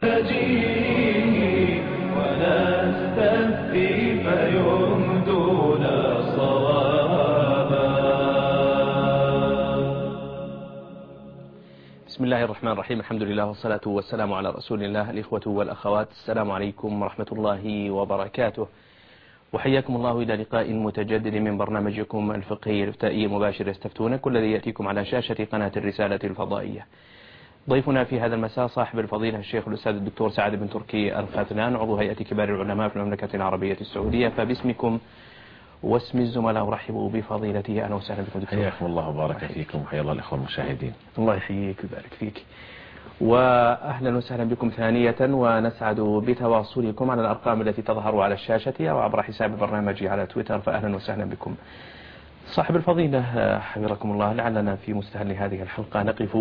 نجيه ونستهدي فيمدون صوابا. بسم الله الرحمن الرحيم. الحمد لله والصلاة والسلام على رسول الله. الإخوة والأخوات، السلام عليكم ورحمة الله وبركاته، وحياكم الله إلى لقاء متجدد من برنامجكم الفقهي الإفتائي المباشر يستفتونك، والذي يأتيكم على شاشة قناة الرسالة الفضائية. ضيفنا في هذا المساء صاحب الفضيلة الشيخ الأستاذ الدكتور سعد بن تركي الخاتنان، عضو هيئة كبار العلماء في المملكة العربية السعودية. فباسمكم واسم الزملاء أرحبوا بفضيلته. أهلا وسهلا بكم دكتور. حياكم الله وبارك فيكم، وحيا الله الإخوة المشاهدين. الله يحييك ويبارك فيك، وأهلا وسهلا بكم ثانية، ونسعد بتواصلكم على الأرقام التي تظهر على الشاشة أو عبر حساب برنامجي على تويتر. فأهلا وسهلا بكم صاحب الفضيلة حفظكم الله. لعلنا في مستهل هذه الحلقة نقف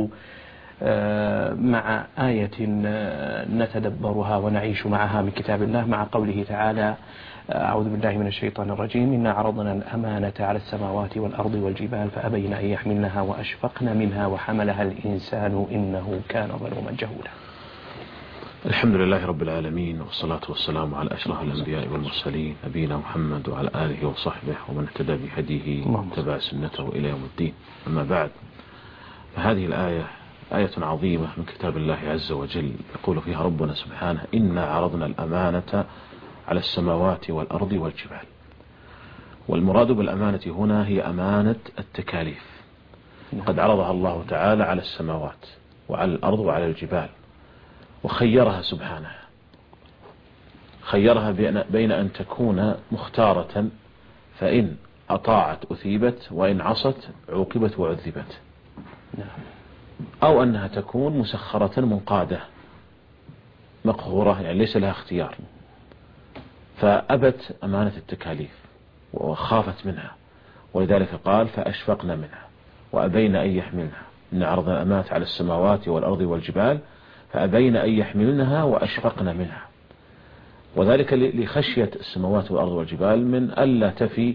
مع آية نتدبرها ونعيش معها من كتاب الله، مع قوله تعالى: أعوذ بالله من الشيطان الرجيم: إنا عرضنا الأمانة على السماوات والأرض والجبال فأبين أن يحملنها وأشفقن منها وحملها الإنسان إنه كان ظلوما جهولا. الحمد لله رب العالمين، والصلاة والسلام على أشرف الأنبياء والمرسلين، نبينا محمد وعلى آله وصحبه ومن اهتدى بهديه واتبع سنته إلى يوم الدين. أما بعد، فهذه الآية آية عظيمة من كتاب الله عز وجل، يقول فيها ربنا سبحانه: إنا عرضنا الأمانة على السماوات والأرض والجبال. والمراد بالأمانة هنا هي أمانة التكاليف. قد عرضها الله تعالى على السماوات وعلى الأرض وعلى الجبال، وخيرها سبحانه، خيرها بين أن تكون مختارة فإن أطاعت أثيبت، وإن عصت عوقبت وعذبت، أو أنها تكون مسخرة منقادة مقهورة، يعني ليس لها اختيار. فأبت أمانة التكاليف وخافت منها، ولذلك قال: فأشفقنا منها وأبين أن يحملنها. إن عرضنا الأمانة على السماوات والأرض والجبال فأبين أن يحملنها وأشفقنا منها، وذلك لخشية السماوات والأرض والجبال من ألا تفي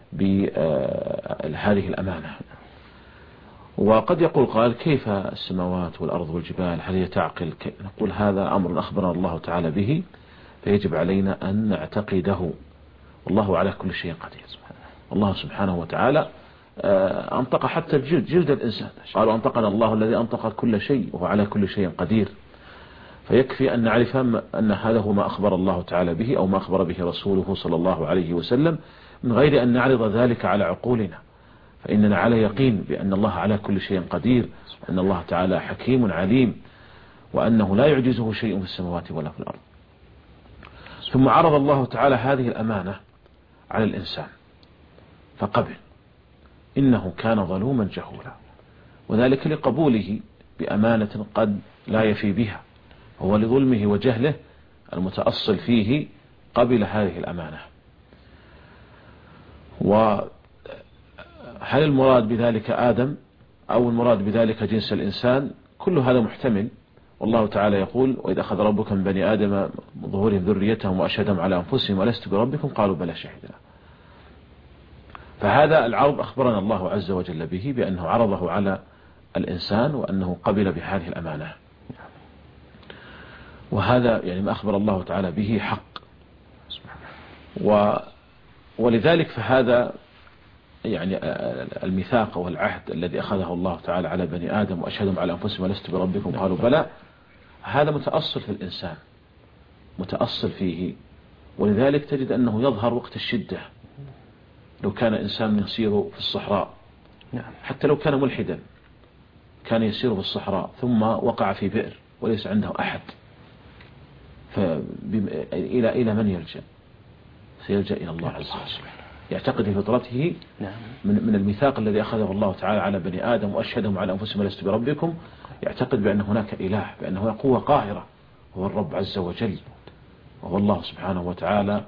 بهذه الأمانة. وقد يقول قال: كيف السماوات والأرض والجبال، هل هي تعقل؟ نقول: هذا أمر أخبرنا الله تعالى به، فيجب علينا أن نعتقده. والله على كل شيء قدير. الله سبحانه وتعالى أنطق حتى جلد الإنسان، قالوا: أنطقنا الله الذي أنطق كل شيء وهو على كل شيء قدير. فيكفي أن نعرف أن هذا هو ما أخبر الله تعالى به، أو ما أخبر به رسوله صلى الله عليه وسلم، من غير أن نعرض ذلك على عقولنا، فإننا على يقين بأن الله على كل شيء قدير، أن الله تعالى حكيم عليم، وأنه لا يعجزه شيء في السماوات ولا في الأرض. ثم عرض الله تعالى هذه الأمانة على الإنسان فقبل: إنه كان ظلوما جهولا، وذلك لقبوله بأمانة قد لا يفي بها، هو لظلمه وجهله المتأصل فيه قبل هذه الأمانة. وهل المراد بذلك آدم أو المراد بذلك جنس الإنسان؟ كل هذا محتمل. والله تعالى يقول: وإذ أخذ ربك من بني آدم ظهورهم ذريتهم وأشهدهم على أنفسهم ألست بربكم قالوا بلى شهدنا. فهذا العرض أخبرنا الله عز وجل به بأنه عرضه على الإنسان، وأنه قبل بهذه الأمانة، وهذا يعني ما أخبر الله تعالى به حق. ولذلك فهذا يعني الميثاق والعهد الذي أخذه الله تعالى على بني آدم وأشهدهم على أنفسهم ألست بربكم قالوا بلى، هذا متأصل في الإنسان، متأصل فيه. ولذلك تجد أنه يظهر وقت الشدة. لو كان إنسان يسير في الصحراء، حتى لو كان ملحدا، كان يسير في الصحراء ثم وقع في بئر وليس عنده أحد، إلى من يلجأ؟ سيلجأ إلى الله عز وجل. يعتقد في فطرته من الميثاق الذي أخذه الله تعالى على بني آدم وأشهدهم على أنفسهم ألست بربكم، يعتقد بأن هناك إله، بأنه قوة قاهرة، هو الرب عز وجل، وهو الله سبحانه وتعالى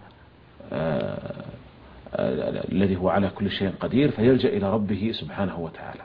الذي هو على كل شيء قدير، فيلجأ إلى ربه سبحانه وتعالى.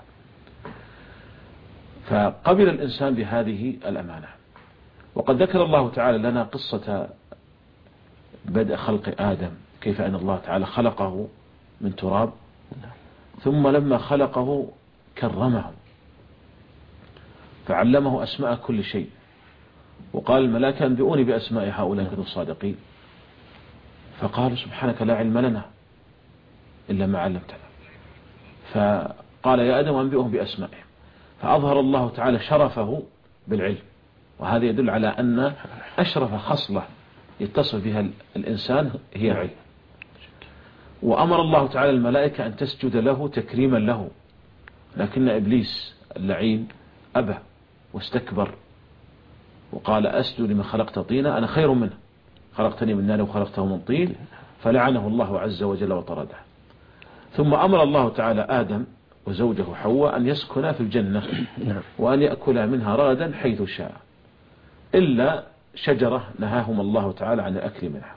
فقبل الإنسان بهذه الأمانة. وقد ذكر الله تعالى لنا قصة بدء خلق آدم، كيف أن الله تعالى خلقه من تراب، ثم لما خلقه كرمه فعلمه أسماء كل شيء، وقال الملائكة أنبئوني بأسماء هؤلاء إن كنتم صادقين، فقالوا سبحانك لا علم لنا إلا ما علمتنا. فقال يا آدم أنبئهم بأسمائهم، فأظهر الله تعالى شرفه بالعلم، وهذا يدل على أن أشرف خصلة يتصف بها الإنسان هي العلم. وأمر الله تعالى الملائكة أن تسجد له تكريما له، لكن إبليس اللعين أبى واستكبر وقال أسجد لمن خلقت طينا، أنا خير منه، خلقتني من نار وخلقته من طين، فلعنه الله عز وجل وطرده. ثم أمر الله تعالى آدم وزوجه حواء أن يسكنا في الجنة وأن يأكلا منها رغدا حيث شاء، إلا شجرة نهاهم الله تعالى عن الأكل منها.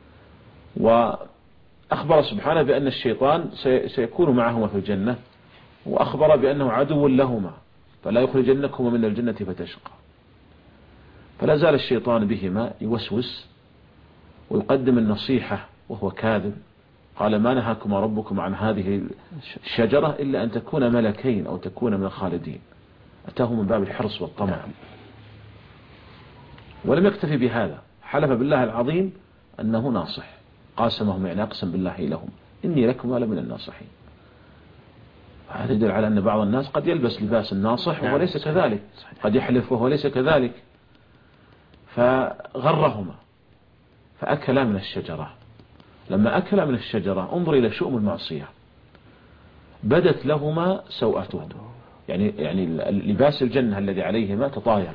وأخبر سبحانه بأن الشيطان سيكون معهما في الجنة، وأخبر بأنه عدو لهما فلا يخرجنكما من الجنة فتشقى. فلا زال الشيطان بهما يوسوس ويقدم النصيحة وهو كاذب. قال ما نهاكما ربكم عن هذه الشجرة إلا أن تكون ملكين أو تكون من الخالدين. أتاه من باب الحرص والطمع. ولم يكتفي بهذا، حلف بالله العظيم أنه ناصح، قاسمهم يعني أقسم بالله لهم إني لكما لمن الناصحين. هذا يدل على أن بعض الناس قد يلبس لباس الناصح وهو ليس كذلك، قد يحلف وهو ليس كذلك. فغرهما فأكلا من الشجرة. لما أكلا من الشجرة انظر إلى شؤم المعصية، بدت لهما سوءتهما، يعني لباس الجنة الذي عليهما تطاير،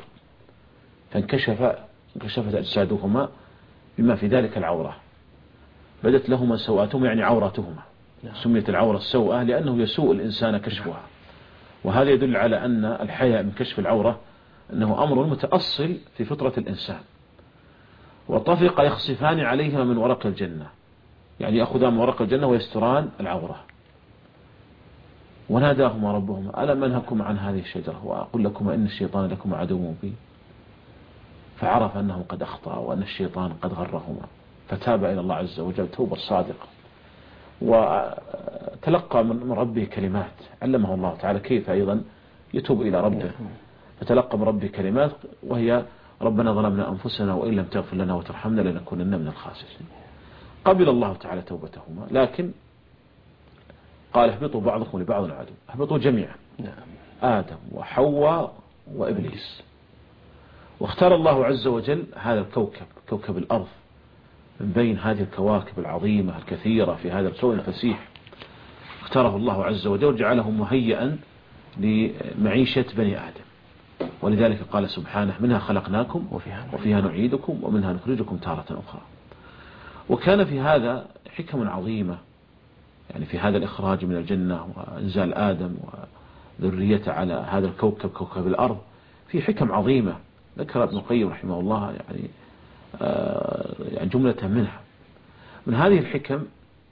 فانكشفت أجسادهما بما في ذلك العورة. بدت لهما سوءتهما يعني عورتهما، سميت العورة السوءة لأنه يسوء الإنسان كشفها. وهذا يدل على أن الحياء من كشف العورة أنه أمر متأصل في فطرة الإنسان. وطفق يخصفان عليهما من ورق الجنة، يعني يأخذان من ورق الجنة ويستران العورة. وناداهما ربهما ألم أنهكما عن هذه الشجرة وأقول لكما إن الشيطان لكما عدو مبين. فعرف أنه قد أخطأ وأن الشيطان قد غرهما، فتاب إلى الله عز وجل توبة صادقة، وتلقى من ربه كلمات علمه الله تعالى كيف أيضا يتوب إلى ربه. فتلقى من ربه كلمات وهي ربنا ظلمنا أنفسنا وإن لم تغفر لنا وترحمنا لنكونن من الخاسرين. قبل الله تعالى توبتهما، لكن قال اهبطوا بعضكم لبعض عدو، اهبطوا جميعا، آدم وحواء وإبليس. واختار الله عز وجل هذا الكوكب، كوكب الأرض، من بين هذه الكواكب العظيمة الكثيرة في هذا الكون الفسيح. اختاره الله عز وجل وجعله مهيئا لمعيشة بني آدم. ولذلك قال سبحانه منها خلقناكم وفيها نعيدكم ومنها نخرجكم تارة أخرى. وكان في هذا حكم عظيمة، يعني في هذا الإخراج من الجنة وإنزال آدم وذريته على هذا الكوكب كوكب الأرض في حكم عظيمة ذكر ابن القيم رحمه الله يعني جملة منها. من هذه الحكم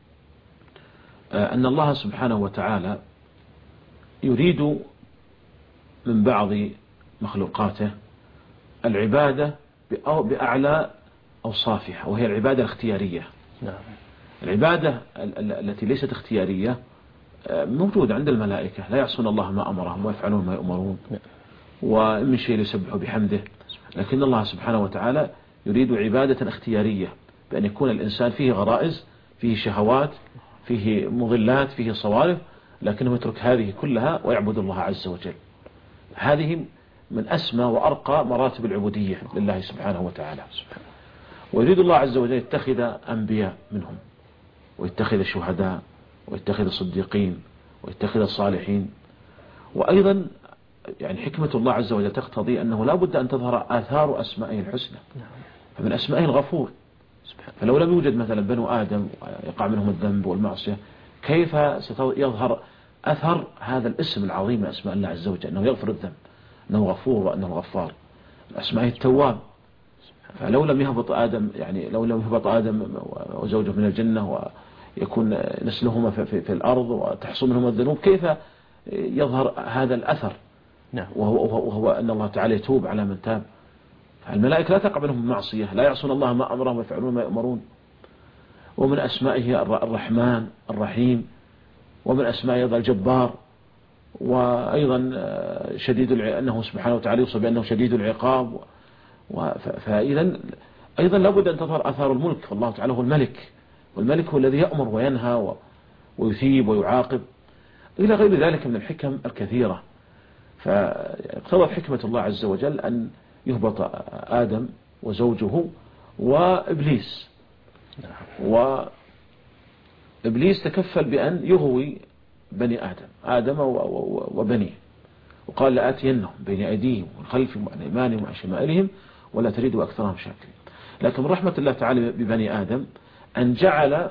أن الله سبحانه وتعالى يريد من بعض مخلوقاته العبادة بأعلى أوصافها، وهي العبادة الاختيارية. العبادة التي ليست اختيارية موجودة عند الملائكة، لا يعصون الله ما أمرهم ويفعلون ما يؤمرون، ومن شيء يسبح بحمده. لكن الله سبحانه وتعالى يريد عبادة اختيارية، بأن يكون الإنسان فيه غرائز، فيه شهوات، فيه مضلات، فيه صوارف، لكنه يترك هذه كلها ويعبد الله عز وجل. هذه من أسمى وأرقى مراتب العبودية لله سبحانه وتعالى. ويريد الله عز وجل يتخذ أنبياء منهم، ويتخذ شهداء، ويتخذ صديقين، ويتخذ صالحين. وأيضا يعني حكمة الله عز وجل تقتضي أنه لا بد أن تظهر آثار أسمائه الحسنى. فمن أسمائه الغفور، فلو لم يوجد مثلا بنو آدم يقع منهم الذنب والمعصية، كيف سيظهر أثر هذا الاسم العظيم من أسماء الله عز وجل، أنه يغفر الذنب، أنه غفور، وأنه غفار. أسمائه التواب. فلو لم يهبط آدم، يعني لو لم يهبط آدم وزوجه من الجنة ويكون نسلهما في الأرض وتحصل منهم الذنوب، كيف يظهر هذا الأثر؟ وهو أن الله تعالى يتوب على من تاب. الملائكة لا تقع منهم المعصية، لا يعصون الله ما أمرهم ويفعلون ما يؤمرون. ومن أسمائه الرحمن الرحيم، ومن أسمائه الجبار، وأيضا أنه سبحانه وتعالى يوصف بأنه شديد العقاب، فإذا أيضا لابد أن تظهر آثار الملك، والله تعالى هو الملك، والملك هو الذي يأمر وينهى ويثيب ويعاقب إلى غير ذلك من الحكم الكثيرة. فاقتضت حكمة الله عز وجل أن يهبط آدم وزوجه وإبليس، وإبليس تكفل بأن يغوي بني آدم وبنيه، وقال لآتينهم بين أيديهم ومن خلفهم وعن أيمانهم وعن شمائلهم ولا تريدوا أكثرهم شاكرين. لكن من رحمة الله تعالى ببني آدم أن جعل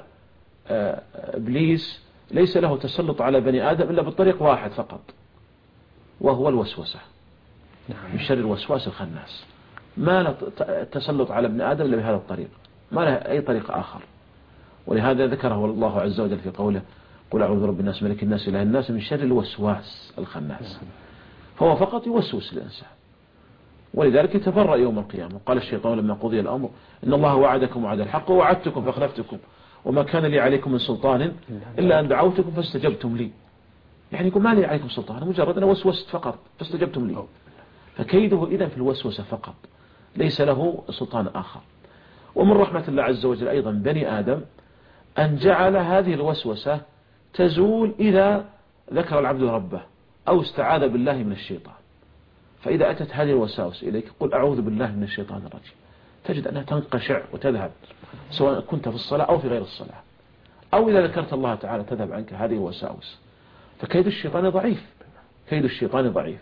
إبليس ليس له تسلط على بني آدم إلا بالطريق واحد فقط، وهو الوسوسة، من شر الوسواس الخناس. ما له تسلط على ابن آدم إلا بهذا الطريق، ما له أي طريق آخر. ولهذا ذكره الله عز وجل في قوله قل أعوذ برب الناس ملك الناس إله الناس من شر الوسواس الخناس. فهو فقط يوسوس الإنسان، ولذلك يتبرأ يوم القيامة. قال الشيطان لما قضي الأمر إن الله وعدكم وعد الحق ووعدتكم فأخلفتكم وما كان لي عليكم من سلطان إلا أن دعوتكم فاستجبتم لي. يعني يقول ما لي عليكم سلطان، مجرد أنا وسوست فقط فاستجبتم لي. فكيده إذن في الوسوسة فقط، ليس له سلطان آخر. ومن رحمة الله عز وجل أيضا بني آدم أن جعل هذه الوسوسة تزول إذا ذكر العبد ربه أو استعاذ بالله من الشيطان. فإذا أتت هذه الوساوس إليك قل أعوذ بالله من الشيطان الرجيم، تجد أنها تنقشع وتذهب، سواء كنت في الصلاة أو في غير الصلاة، أو إذا ذكرت الله تعالى تذهب عنك هذه الوساوس. فكيد الشيطان ضعيف، كيد الشيطان ضعيف.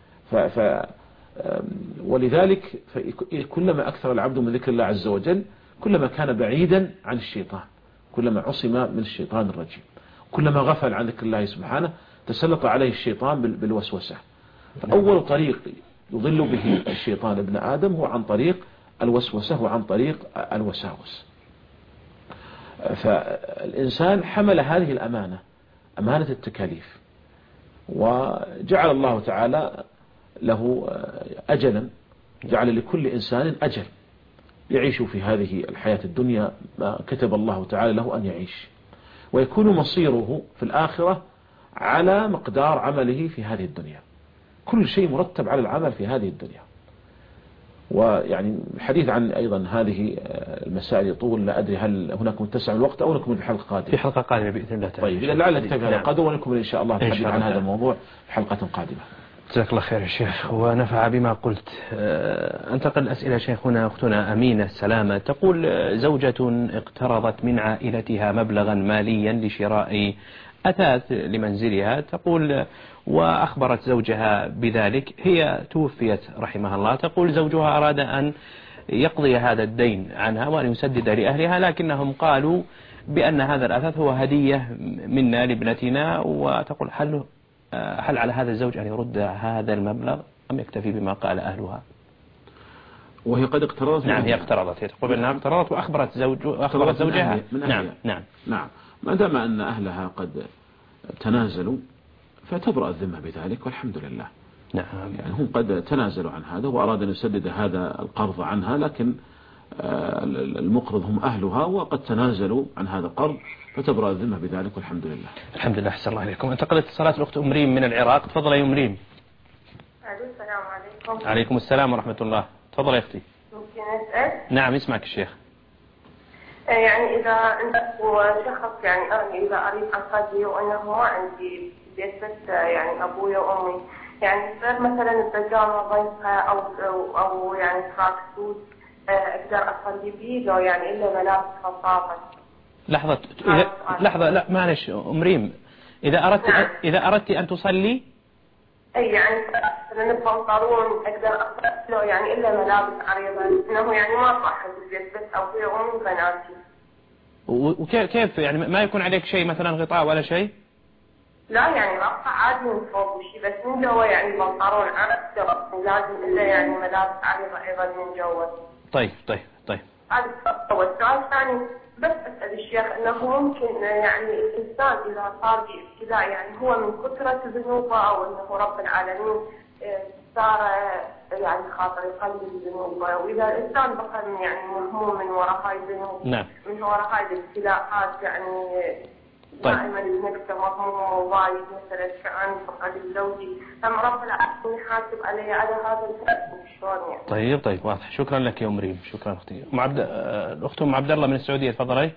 ولذلك كلما أكثر العبد من ذكر الله عز وجل كلما كان بعيدا عن الشيطان، كلما عصم من الشيطان الرجيم. كلما غفل عن ذكر الله سبحانه تسلط عليه الشيطان بالوسوسة. فأول طريق يضل به الشيطان ابن آدم هو عن طريق الوسوسة وعن طريق الوساوس. فالإنسان حمل هذه الأمانة، أمانة التكاليف، وجعل الله تعالى له أجلا، جعل لكل إنسان أجل يعيش في هذه الحياة الدنيا ما كتب الله تعالى له أن يعيش، ويكون مصيره في الآخرة على مقدار عمله في هذه الدنيا. كل شيء مرتب على العمل في هذه الدنيا. ويعني الحديث عن أيضا هذه المسائل يطول، لا أدري هل هناك متسع الوقت أو نكمل في حلقة قادمة؟ في حلقة قادمة بإذن الله تعالى. طيب إذا لعل نكتفي هذا القدر ونكمل إن شاء الله الحديث عن هذا الموضوع في حلقة قادمة. جزاك الله خير يا شيخ ونفع بما قلت. انتقل الأسئلة شيخنا. أختنا أمينة السلامة تقول زوجة اقترضت من عائلتها مبلغا ماليا لشراء أثاث لمنزلها، تقول وأخبرت زوجها بذلك، هي توفيت رحمها الله. تقول زوجها أراد أن يقضي هذا الدين عنها وأن يسدد لأهلها، لكنهم قالوا بأن هذا الأثاث هو هدية منا لابنتنا. وتقول هل على هذا الزوج أن يرد هذا المبلغ أم يكتفي بما قال أهلها؟ وهي قد اقترضت. نعم هي اقترضت، هي تقول أنها اقترضت وأخبرت زوجها. نعم ما دام أن أهلها قد تنازلوا فتبرأ الذمة بذلك والحمد لله. نعم يعني هم قد تنازلوا عن هذا وأراد أن يسدد هذا القرض عنها، لكن المقرض هم أهلها وقد تنازلوا عن هذا القرض، فتبرأ الذمة بذلك والحمد لله. الحمد لله. أحسن الله إليكم. انتقلت اتصالات الأخت أم ريم من العراق. تفضل يا أم ريم. السلام عليكم. عليكم السلام ورحمة الله. تفضل يا أختي. ممكن أسأل؟ نعم يسمعك الشيخ. يعني إذا عندك شخص، يعني أنا إذا أريد أخذي وأنه ما عندي بيت بس يعني أبوي وأمي، يعني صار مثلا البيجامة ضيقة أو يعني تراك سود أقدر أصلي بيه لو يعني إلا ملابس خفافة. لحظة لا معلش أم ريم، إذا أردت أن تصلي أي يعني مثلا البنطلون أقدر أصلي له يعني إلا ملابس عريضة، إنه يعني ما صح البيت بس أبوي وأمي وبناتي. وكيف يعني ما يكون عليك شيء مثلا غطاء ولا شيء؟ لا يعني غطاء عادي من فوق وشي، بس من جوا يعني بنطلون عادي لازم إلا يعني ملابس عريضة أيضا من جوا. طيب هذا السؤال الثاني بس أسأل الشيخ أنه ممكن يعني الإنسان إذا صار بابتلاء يعني هو من كثرة ذنوبه أو أنه رب العالمين صار يعني خاطر يقلل ذنوبه، وإذا الإنسان بقى يعني مهموم من وراء هاي الذنوب، نعم، من وراء هاي الابتلاءات يعني طيب. دائما نفسه مهموم ووايد مثلا شعان فقد زوجي، أم رب العالمين يحاسب علي على هذا الفعل شلون يعني؟ طيب واضح. شكرا لك يا أم ريم. شكرا أختي. الأخت أم عبد الله من السعودية، تفضلي.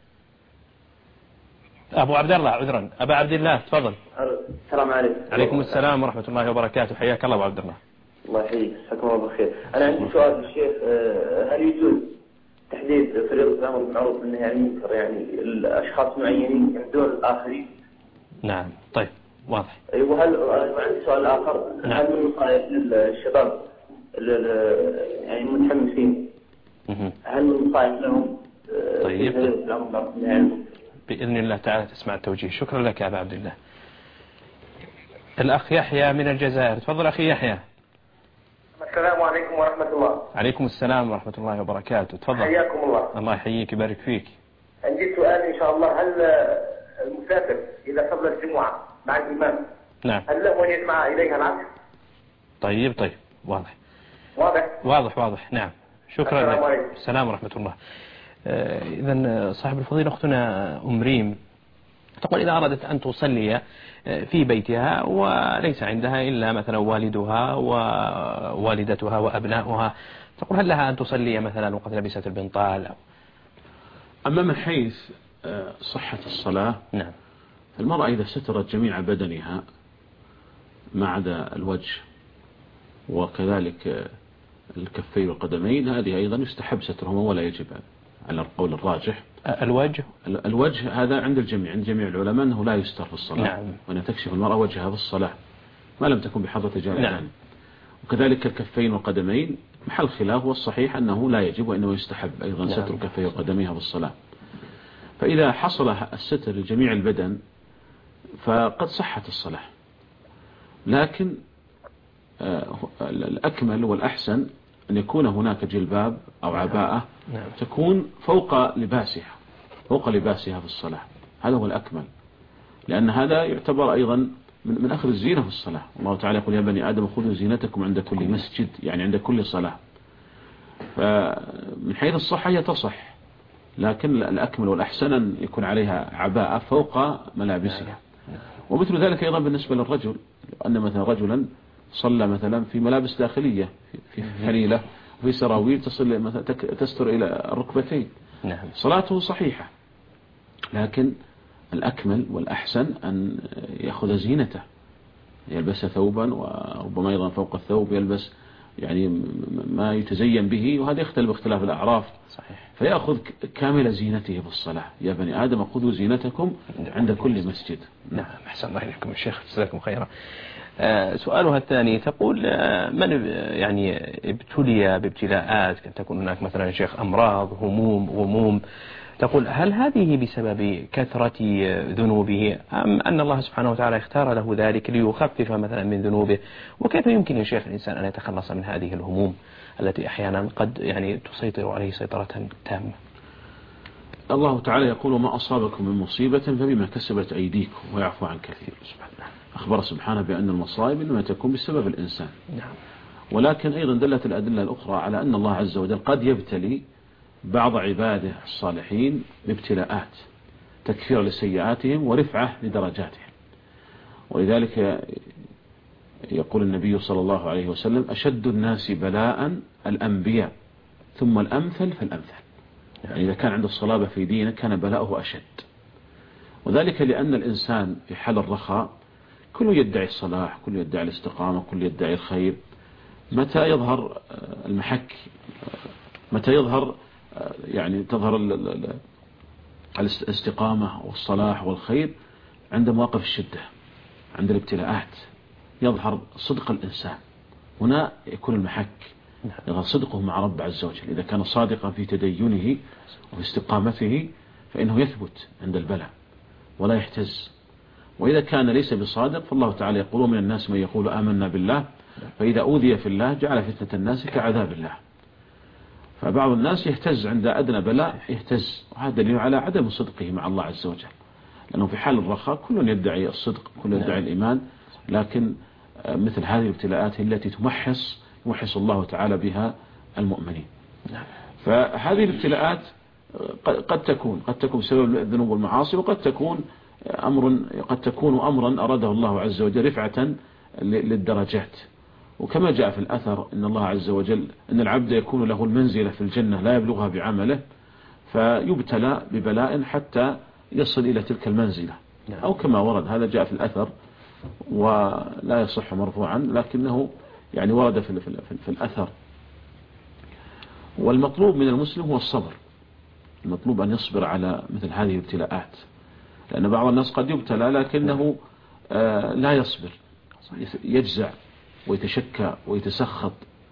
أبو عبد الله، عذرا، أبا عبد الله، تفضل. السلام عليكم. عليكم السلام ورحمة الله وبركاته. حياك الله أبو عبد الله. الله يحييك، جزاكم الله بالخير. أنا عندي سؤال للشيخ، هل يجوز تحديد فريضة الأمر بالمعروف والنهي عن المنكر يعني الأشخاص معينين من دون الآخرين؟ نعم. طيب واضح. وهل وعندي سؤال آخر، نعم. هل من نصائح للشباب يعني المتحمسين، هل من نصائح لهم طيب. فريضة الأمر بالمعروف والنهي عن المنكر؟ بإذن الله تعالى تسمع التوجيه. شكرا لك يا أبا عبد الله. الأخ يحيى من الجزائر، تفضل أخي يحيى. السلام عليكم ورحمة الله. عليكم السلام ورحمة الله وبركاته. تفضل. حياكم الله. الله يحييك يبارك فيك. عندي سؤال إن شاء الله، هل المسافر إذا صلى الجمعة مع الإمام نعم. هل له أن يجمع إليها العصر؟ طيب واضح. واضح. نعم. شكرا السلام لك. عليكم. السلام ورحمة الله. إذن صاحب الفضيلة أختنا أم ريم تقول إذا أرادت أن تصلي في بيتها وليس عندها إلا مثلا والدها ووالدتها وأبناؤها، تقول هل لها أن تصلي مثلا وقد لبست البنطال؟ أما من حيث صحة الصلاة، نعم، المرأة إذا سترت جميع بدنها ما عدا الوجه وكذلك الكفين والقدمين، هذه أيضا يستحب سترهما ولا يجب على القول الراجح. الوجه هذا عند الجميع، عند جميع العلماء أنه لا يستر في الصلاة. نعم. وأن تكشف المرأة وجهها في الصلاة ما لم تكن بحضرة رجال. نعم. وكذلك الكفين والقدمين محل خلاف، والصحيح أنه لا يجب وإنه يستحب أيضا. نعم. ستر الكفين وقدميها في الصلاة. فإذا حصل الستر لجميع البدن فقد صحت الصلاة، لكن الأكمل والأحسن أن يكون هناك جلباب أو عباءة تكون فوق لباسها في الصلاة. هذا هو الأكمل، لأن هذا يعتبر أيضا من أخذ الزينة في الصلاة. الله تعالى يقول يا بني آدم خذوا زينتكم عند كل مسجد، يعني عند كل صلاة. فمن حيث الصحة هي تصح، لكن الأكمل والأحسن أن يكون عليها عباءة فوق ملابسها. ومثل ذلك أيضا بالنسبة للرجل، أن مثلا رجلا صلى مثلا في ملابس داخلية، في حليلة وفي سراويل تستر إلى الركبتين، نعم، صلاته صحيحة، لكن الأكمل والأحسن أن يأخذ زينته، يلبس ثوبا وربما أيضا فوق الثوب يلبس يعني ما يتزين به، وهذا يختلف باختلاف الأعراف. صحيح. فيأخذ كامل زينته في الصلاة. يا بني آدم خذوا زينتكم عند كل مسجد. نعم. أحسن الله إليكم الشيخ، جزاكم خيرا. سؤالها الثاني تقول من يعني ابتلي بابتلاءات، قد تكون هناك مثلا شيخ أمراض، هموم، غموم، تقول هل هذه بسبب كثرة ذنوبه أم أن الله سبحانه وتعالى اختار له ذلك ليخفف مثلا من ذنوبه؟ وكيف يمكن يا شيخ الإنسان أن يتخلص من هذه الهموم التي أحيانا قد يعني تسيطر عليه سيطرة تامة؟ الله تعالى يقول وما أصابكم من مصيبة فبما كسبت أيديكم ويعفو عن كثير. أخبر سبحانه بأن المصائب إنما تكون بسبب الإنسان. نعم. ولكن أيضا دلت الأدلة الأخرى على أن الله عز وجل قد يبتلي بعض عباده الصالحين بابتلاءات تكفير لسيئاتهم ورفعة لدرجاتهم. ولذلك يقول النبي صلى الله عليه وسلم أشد الناس بلاء الأنبياء ثم الأمثل فالأمثل. يعني إذا كان عند الصلابة في دينه كان بلاؤه أشد، وذلك لأن الإنسان في حال الرخاء كله يدعي الصلاح، كله يدعي الاستقامة، كله يدعي الخير. متى يظهر المحك، متى يظهر يعني تظهر الاستقامة والصلاح والخير؟ عند مواقف الشدة، عند الابتلاءات يظهر صدق الإنسان، هنا يكون المحك، يظهر صدقه مع رب عز وجل. إذا كان صادقا في تدينه وفي استقامته فإنه يثبت عند البلاء ولا يهتز. وإذا كان ليس بصادق فالله تعالى يقول من الناس من يقول آمنا بالله فإذا أوذي في الله جعل فتنة الناس كعذاب الله. فبعض الناس يهتز عند أدنى بلاء، يهتز، وهذا دليل على عدم صدقه مع الله عز وجل، لأنه في حال الرخاء كل يدعي الصدق، كل يدعي الإيمان، لكن مثل هذه الابتلاءات التي يمحص الله تعالى بها المؤمنين. فهذه الابتلاءات قد تكون بسبب الذنوب والمعاصي، وقد تكون أمر قد تكون أمرا أراده الله عز وجل رفعة للدرجات. وكما جاء في الأثر إن الله عز وجل أن العبد يكون له المنزلة في الجنة لا يبلغها بعمله، فيبتلى ببلاء حتى يصل إلى تلك المنزلة، أو كما ورد هذا جاء في الأثر ولا يصح مرفوعا لكنه يعني ورد في الأثر. والمطلوب من المسلم هو الصبر، المطلوب أن يصبر على مثل هذه الابتلاءات، لأن بعض الناس قد يبتلى لكنه لا يصبر، يجزع ويتشكى ويتسخط،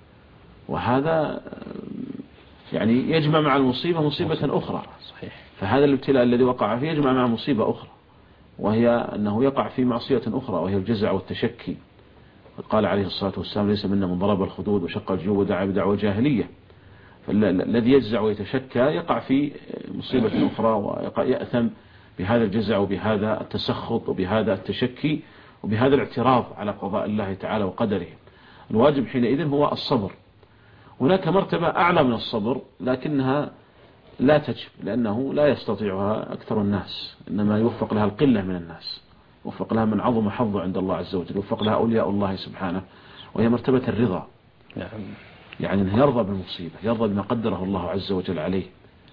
وهذا يعني يجمع مع المصيبة مصيبة أخرى. فهذا الابتلاء الذي وقع فيه يجمع مع مصيبة أخرى، وهي أنه يقع في معصية أخرى وهي الجزع والتشكي. قال عليه الصلاة والسلام ليس منا من ضرب الخدود وشق الجيوب ودعا بدعوى جاهلية. فالذي يجزع ويتشكى يقع في مصيبة أخرى ويأثم بهذا الجزع وبهذا التسخط وبهذا التشكي وبهذا الاعتراض على قضاء الله تعالى وقدره. الواجب حينئذ هو الصبر. هناك مرتبة أعلى من الصبر لكنها لا تجب، لأنه لا يستطيعها أكثر الناس، إنما يوفق لها القلة من الناس، يوفق لها من عظم حظه عند الله عز وجل، يوفق لها أولياء الله سبحانه، وهي مرتبة الرضا. يعني أنه يرضى بالمصيبة، يرضى بما قدره الله عز وجل عليه.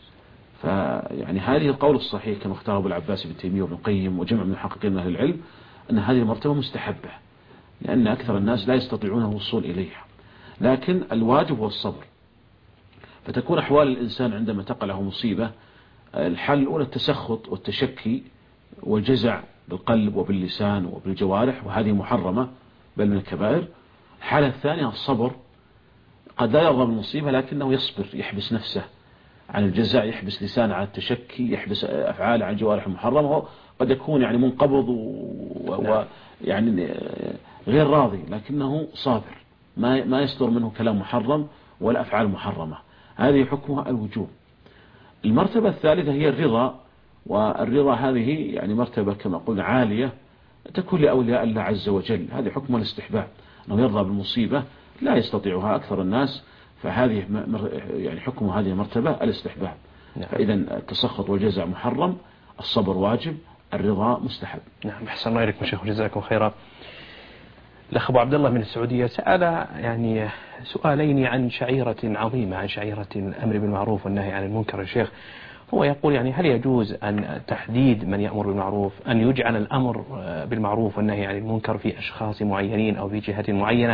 فيعني هذه القول الصحيح كما اختاره أبو العباس بن تيمية وابن القيم وجمع من محققين أهل العلم، أن هذه المرتبة مستحبة، لأن أكثر الناس لا يستطيعون الوصول إليها، لكن الواجب هو الصبر. فتكون أحوال الإنسان عندما تقع له مصيبة الحل الأولى التسخط والتشكي والجزع بالقلب وباللسان وبالجوارح، وهذه محرمة بل من الكبائر. الحالة الثانية الصبر، قد لا يرضى بالمصيبة لكنه يصبر، يحبس نفسه عن الجزع، يحبس لسانه عن التشكي، يحبس أفعاله عن جوارح المحرمة، قد يكون يعني منقبض ويعني غير راضي لكنه صابر، ما يصدر منه كلام محرم ولا أفعال محرمة. هذه حكمها الوجوب. المرتبة الثالثة هي الرضا، والرضا هذه يعني مرتبة كما قلنا عالية تكون لأولياء الله عز وجل. هذه حكم الاستحباب، أنه يرضى بالمصيبة لا يستطيعها أكثر الناس، فهذه يعني حكم هذه المرتبة الاستحباب. فإذا التسخط والجزع محرم، الصبر واجب، الرضا مستحب. نعم، أحسن الله إليكم شيخ وجزاكم خيرا. الأخ أبو عبد الله من السعودية سأل يعني سؤالين عن شعيرة عظيمة، عن شعيرة الأمر بالمعروف والنهي عن المنكر. يا شيخ هو يقول يعني هل يجوز أن تحديد من يأمر بالمعروف، أن يجعل الأمر بالمعروف والنهي عن المنكر في أشخاص معينين أو في جهة معينة،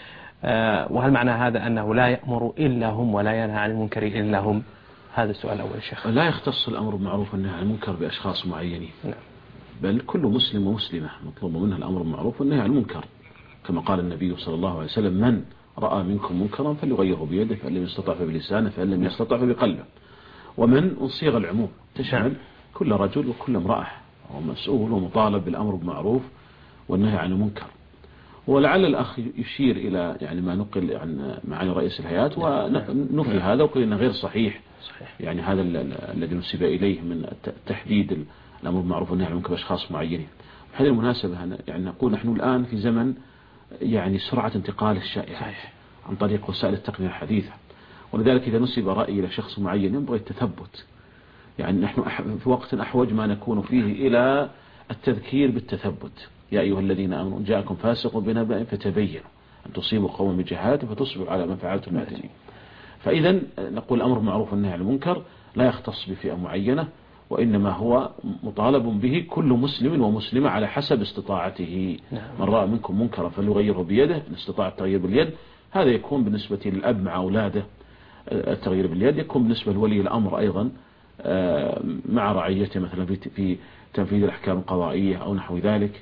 وهل معنى هذا أنه لا يأمر إلا هم ولا ينهى عن المنكر إلا هم؟ هذا السؤال الأول شيخ. لا يختص الأمر بالمعروف والنهي عن المنكر بأشخاص معينين، بل كل مسلم ومسلمة مطلوب منها الأمر بالمعروف والنهي عن المنكر، كما قال النبي صلى الله عليه وسلم من رأى منكم منكرا فليغيره بيده، فإن لم يستطع فبلسانه، فإن لم يستطع فبقلبه. ومن صيغ العموم تشمل كل رجل وكل امرأة، ومسؤول ومطالب بالأمر بالمعروف والنهي عن المنكر. ولعل الأخ يشير إلى يعني ما نقل عن معالي رئيس الهيئات ونفي هذا وقال إنه غير صحيح. يعني هذا الذي نسب إليه من تحديد الأمر بالمعروف والنهي عن المنكر بأشخاص معينين. بهذه المناسبة يعني نقول نحن الآن في زمن يعني سرعة انتقال الشائعات عن طريق وسائل التقنية الحديثة، ولذلك إذا نسب رأي إلى شخص معين ينبغي التثبت. يعني نحن في وقت أحوج ما نكون فيه إلى التذكير بالتثبت. يا أيها الذين آمنوا جاءكم فاسق بنبأ فتبينوا أن تصيبوا قوما بجهالة فتصبحوا على ما فعلتم نادمين. فإذا نقول الأمر بالمعروف والنهي عن المنكر لا يختص بفئة معينة، وإنما هو مطالب به كل مسلم ومسلمة على حسب استطاعته. من رأى منكم منكرا فليغيره بيده، إن استطاع التغيير باليد. هذا يكون بالنسبة للأب مع أولاده التغيير باليد، يكون بالنسبة لولي الأمر أيضا مع رعيته مثلا في تنفيذ الأحكام القضائية أو نحو ذلك.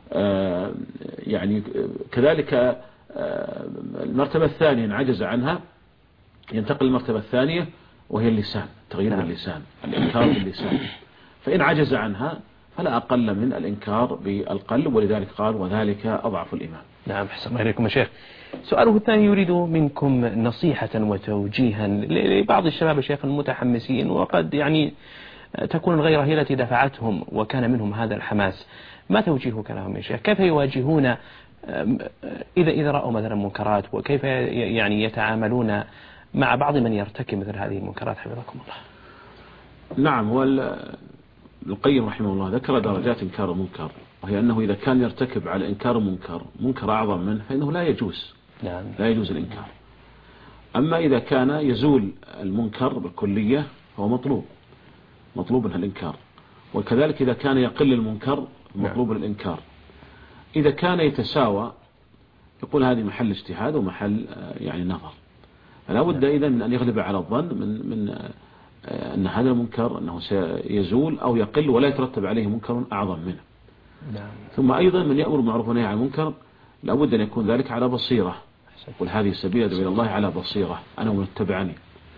يعني كذلك المرتبة الثانية إن عجز عنها ينتقل المرتبة الثانية وهي اللسان، تغيير باللسان، الإنكار باللسان. فإن عجز عنها فلا أقل من الإنكار بالقلب، ولذلك قال وذلك أضعف الإيمان. نعم، أحسن الله إليكم يا شيخ. سؤاله الثاني يريد منكم نصيحة وتوجيها لبعض الشباب شيخ المتحمسين، وقد يعني تكون الغيرة هي التي دفعتهم وكان منهم هذا الحماس. ما توجيهك لهم يا شيخ؟ كيف يواجهون إذا رأوا مثلا منكرات، وكيف يعني يتعاملون مع بعض من يرتكب مثل هذه المنكرات حفظكم الله؟ نعم، ابن القيم رحمه الله ذكر درجات إنكار المنكر، وهي أنه إذا كان يرتكب على إنكار منكر أعظم منه فإنه لا يجوز، لا يجوز الإنكار. أما إذا كان يزول المنكر بالكلية فهو مطلوب الإنكار. وكذلك إذا كان يقل المنكر مطلوب الإنكار. إذا كان يتساوى يقول هذه محل اجتهاد ومحل يعني نظر. فلا بد إذا من أن يغلب على الظن من أن هذا المنكر أنه سيزول أو يقل ولا يترتب عليه منكر أعظم منه. ثم أيضا من يأمر بالمعروف والنهي عن المنكر لا بد أن يكون ذلك على بصيرة. يقول هذه سبيل أدعو إلى الله على بصيرة أنا ومن اتبعني،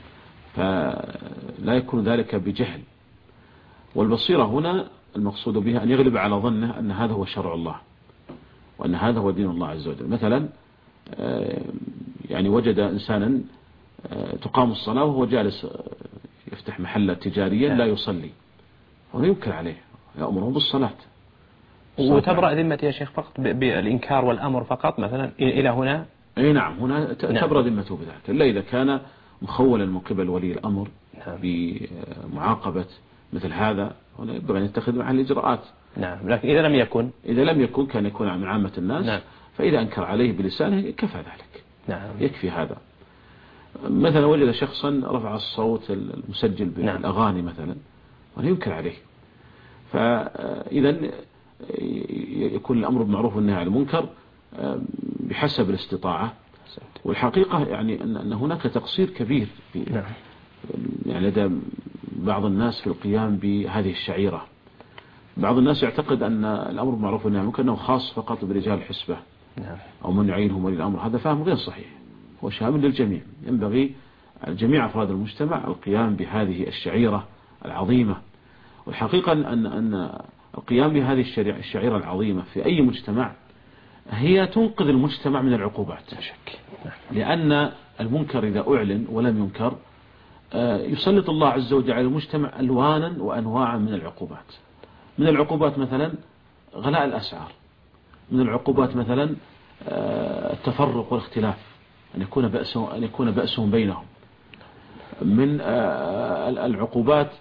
فلا يكون ذلك بجهل. والبصيرة هنا المقصود بها أن يغلب على ظنه أن هذا هو شرع الله وأن هذا هو دين الله عز وجل. مثلا يعني وجد إنسانا تقام الصلاة وهو جالس يفتح محلا تجاريا لا يصلي، هنا ينكر عليه، يأمره بالصلاة. وتبرأ ذمة يا شيخ فقط بالإنكار والأمر فقط مثلا إلى هنا؟ أي نعم، هنا تبرأ ذمته بذلك، إلا إذا كان مخولا من قبل ولي الأمر بمعاقبة مثل هذا، هنا يبقى أن يتخذ معه الإجراءات. نعم، لكن إذا لم يكن كان يكون من عامة الناس. نعم. فإذا أنكر عليه بلسانه كفى ذلك. نعم. يكفي هذا. مثلا وجد شخصا رفع الصوت المسجل بالأغاني مثلا ولا ينكر عليه، فإذا يكون الأمر بالمعروف والنهي عن المنكر بحسب الاستطاعة. والحقيقة يعني أن هناك تقصير كبير في يعني لدى بعض الناس في القيام بهذه الشعيرة. بعض الناس يعتقد أن الأمر بالمعروف والنهي عن المنكر أنه خاص فقط برجال الحسبة أو من يعينهم ولي الأمر. هذا فهم غير صحيح، هو شامل للجميع. ينبغي جميع أفراد المجتمع القيام بهذه الشعيرة العظيمة. والحقيقة أن القيام بهذه الشعيرة العظيمة في أي مجتمع هي تنقذ المجتمع من العقوبات، لأن المنكر إذا أعلن ولم ينكر يسلط الله عز وجل على المجتمع ألوانا وأنواعا من العقوبات. من العقوبات مثلا غلاء الأسعار، من العقوبات مثلا التفرق والاختلاف، أن يكون بأسهم بينهم. من العقوبات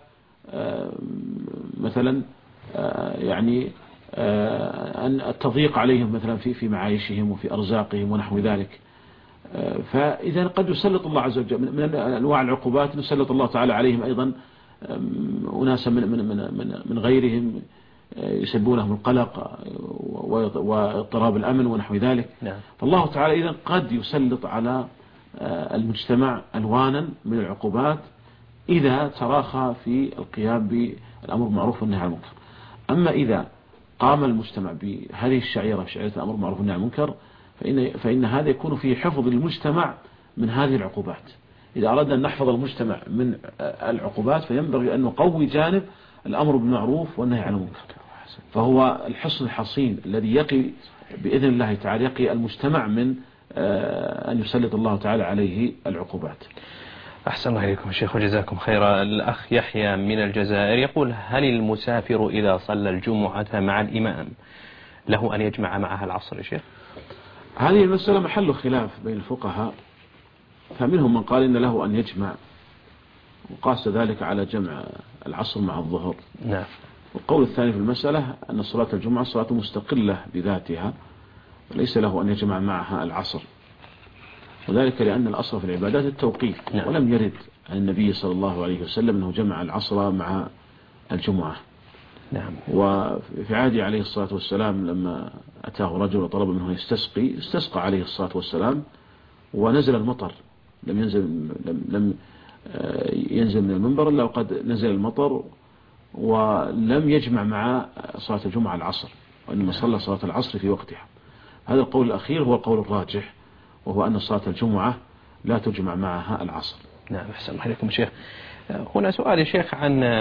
مثلا يعني أن التضييق عليهم مثلا في معايشهم وفي أرزاقهم ونحو ذلك. فإذا قد يسلط الله عز وجل من أنواع العقوبات يسلط الله تعالى عليهم أيضا أناسا من غيرهم يسبونهم القلق واضطراب الأمن ونحو ذلك. فالله تعالى إذا قد يسلط على المجتمع ألوانا من العقوبات إذا تراخى في القيام بالأمر بالمعروف والنهي عن المنكر. أما إذا قام المجتمع بهذه الشعيرة، شعيرة الأمر بالمعروف والنهي عن المنكر، فإن هذا يكون في حفظ المجتمع من هذه العقوبات. إذا أردنا أن نحفظ المجتمع من العقوبات فينبغي أن نقوي جانب الأمر بالمعروف والنهي عن المنكر، فهو الحصن الحصين الذي يقي بإذن الله تعالى يقي المجتمع من أن يسلط الله تعالى عليه العقوبات. أحسن الله إليكم شيخ وجزاكم خيرا. الأخ يحيى من الجزائر يقول: هل المسافر إذا صلى الجمعة مع الإمام له أن يجمع معها العصر يا شيخ؟ هذه المسألة محل خلاف بين الفقهاء، فمنهم من قال إن له أن يجمع وقاس ذلك على جمع العصر مع الظهر. نعم. والقول الثاني في المسألة أن صلاة الجمعة صلاة مستقلة بذاتها وليس له أن يجمع معها العصر، وذلك لأن الأصل في العبادات التوقيف. نعم. ولم يرد عن النبي صلى الله عليه وسلم أنه جمع العصر مع الجمعة. نعم. وفي عهده عليه الصلاة والسلام لما أتاه رجل وطلب منه استسقى عليه الصلاة والسلام ونزل المطر، لم ينزل من المنبر إلا وقد نزل المطر، ولم يجمع مع صلاة الجمعة العصر، وإنما صلى صلاة العصر في وقتها. هذا القول الأخير هو القول الراجح، وهو أن صلاة الجمعة لا تجمع معها العصر. نعم. أحسن الله عليكم شيخ. هنا سؤال يا شيخ عن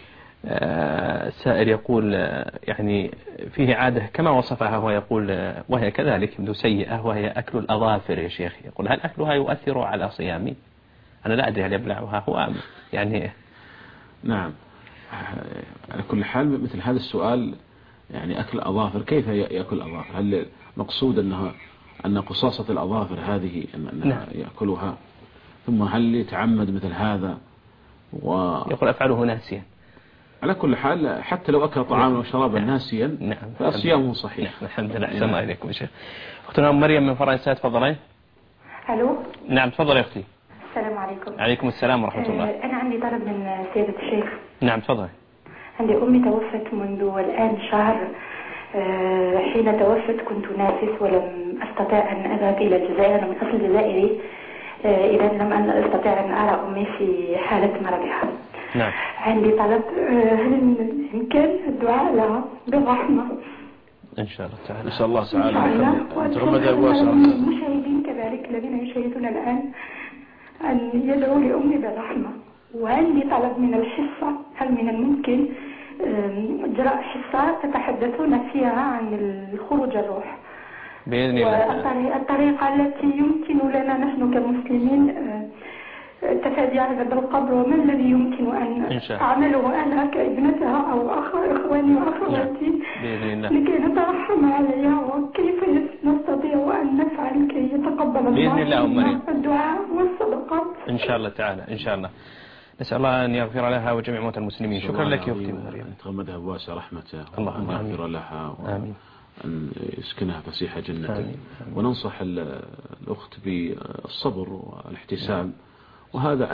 سائر يقول يعني فيه عادة كما وصفها هو يقول وهي كذلك يبدو سيئة، وهي أكل الأظافر يا شيخ. يقول: هل أكلها يؤثر على صيامي؟ أنا لا أدري هل يبلعها هو يعني. نعم. على كل حال مثل هذا السؤال يعني أكل الأظافر، كيف يأكل الأظافر؟ هل مقصود أن قصاصة الأظافر هذه أنها يأكلها؟ ثم هل يتعمد مثل هذا؟ يقول: أفعله ناسيا. على كل حال حتى لو أكل طعاما وشرابا ناسيا نعم فصيامه صحيح. الحمد لله. أحسن الله إليكم يا شيخ. أختنا مريم من فرنسا تفضلي. الو. نعم تفضلي أختي. السلام عليكم. عليكم السلام ورحمة الله. أنا عندي طلب من سيادة الشيخ. نعم تفضلي. عندي أمي توفت منذ الآن شهر. حين توفت كنت نافس ولم أستطع أن أذهب إلى الجزائر، أنا من أصل جزائري. إذا لم أستطع أن أرى أمي في حالة مرضها. نعم. عندي طلب، هل من الإمكان الدعاء لها بالرحمة؟ إن شاء الله تعالى. نسأل الله تعالى أن تغمدها بواسعة. المشاهدين كذلك الذين يشاهدون الآن أن يدعوا لأمي بالرحمة. وعندي طلب من الحصة، هل من الممكن إجراء حصة تتحدثون فيها عن الخروج الروح بإذن الله. والطريقة التي يمكن لنا نحن كمسلمين تفادي عذاب القبر، وما الذي يمكن أن أعمله أنا كابنتها أو إخواني وأخواتي لكي نترحم عليها، وكيف نستطيع أن نفعل كي يتقبل الله منا الدعاء والصدقات إن شاء الله تعالى. إن شاء الله نسأل الله أن يغفر لها وجميع موتى المسلمين. شكرا لك يا أختي مريم. أن تغمدها بواسع رحمته، اللهم وأن يغفر لها آمين. أن يسكنها فسيح جنته. وننصح الأخت بالصبر والاحتساب، وهذا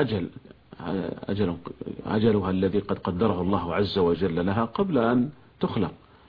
أجلها الذي قد قدره الله عز وجل لها قبل أن تخلق.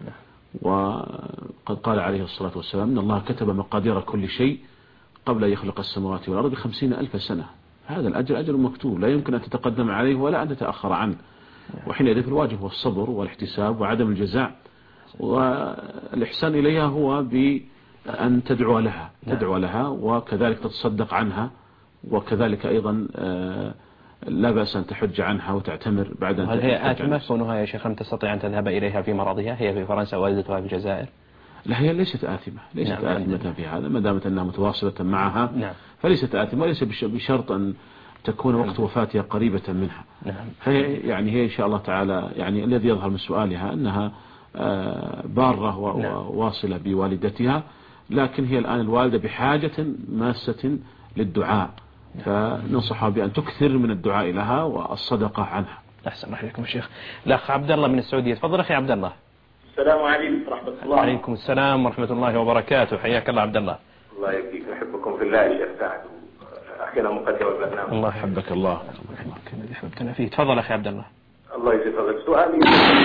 وقد قال عليه الصلاة والسلام إن الله كتب مقادير كل شيء قبل أن يخلق السماوات والأرض ب50,000 سنة. هذا الأجل أجل مكتوب لا يمكن أن تتقدم عليه ولا أن تتأخر عنه. وحينئذ الواجب هو الصبر والاحتساب وعدم الجزاع، والإحسان إليها هو بأن تدعو لها وكذلك تتصدق عنها، وكذلك أيضا لا بأس أن تحج عنها وتعتمر بعد أن هل هي آثمة كونها يا شيخ لم تستطيع أن تذهب إليها في مرضها؟ هي في فرنسا والدتها في الجزائر. لا، هي ليست آثمة، آثمة في هذا ما دامت أنها متواصلة معها. فليست آثمة، وليس بشرط أن تكون وقت وفاتها قريبة منها. هي إن شاء الله تعالى يعني الذي يظهر من سؤالها أنها بارة وواصلة بوالدتها، لكن هي الآن الوالدة بحاجة ماسة للدعاء، فننصحها بأن تكثر من الدعاء لها والصدقة عنها. أحسن الله إليكم شيخ. الأخ عبد الله من السعودية تفضل أخي عبد الله. السلام عليكم ورحمة الله. وعليكم السلام ورحمة الله وبركاته. حياك الله عبد الله. الله يبقيك، نحبكم في الله يا شيخ سعد، أخينا مقدم البرنامج. الله يحبك الله الذي حببتنا فيه. تفضل أخي عبد الله. الله يجزيك فضلك. سؤالي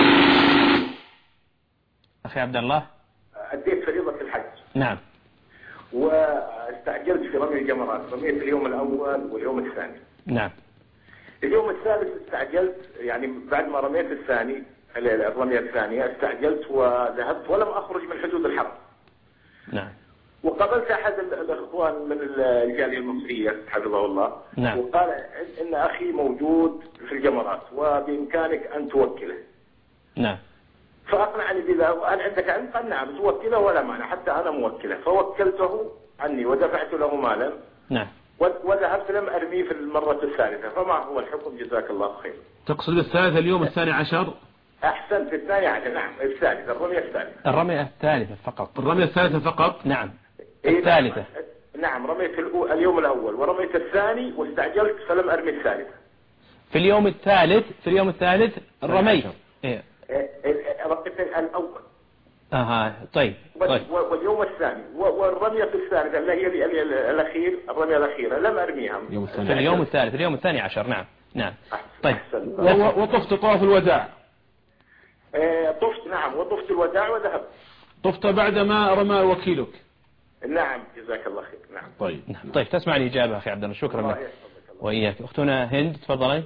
أخي عبد الله، أديت فريضة الحج. نعم. واستعجلت في رمي الجمرات، رميت اليوم الأول واليوم الثاني. نعم. اليوم الثالث استعجلت، يعني بعد ما رميت الثاني الرمية الثانية استعجلت وذهبت ولم أخرج من حدود الحرم. نعم. وقابلت أحد الأخوان من الجالية المصرية حفظه الله. نعم. وقال إن أخي موجود في الجمرات وبإمكانك أن توكله. نعم. فأقنعني بذا، وهل عندك علم؟ قال نعم توكله ولا معنى، حتى أنا موكله. فوكلته عني ودفعت له مالا. نعم. وذهبت لم أرميه في المرة الثالثة، فما هو الحكم جزاك الله خير؟ تقصد بالثالث اليوم الثاني عشر؟ أحسن، في الثاني عشر. نعم الثالثة، الرمية الثالثة. الرمية الثالثة فقط. الرمية الثالثة فقط. نعم. الثالثة. نعم رميت اليوم الأول ورميت الثاني واستعجلت فلم أرمي الثالثة. في اليوم الثالث رميت. رميت الأول. طيب. واليوم الثاني والرمية الثالثة اللي هي الأخير، الرمية الأخيرة لم أرميها. في اليوم الثالث، اليوم الثاني عشر. نعم. طيب. وطفت طواف الوداع. طفت، نعم، وطفت الوداع وذهبت. طفت بعدما رمى وكيلك. نعم جزاك الله خير. نعم. طيب تسمع الإجابة أخي عبد الله. شكرا لك وإياك. أختنا هند تفضلي.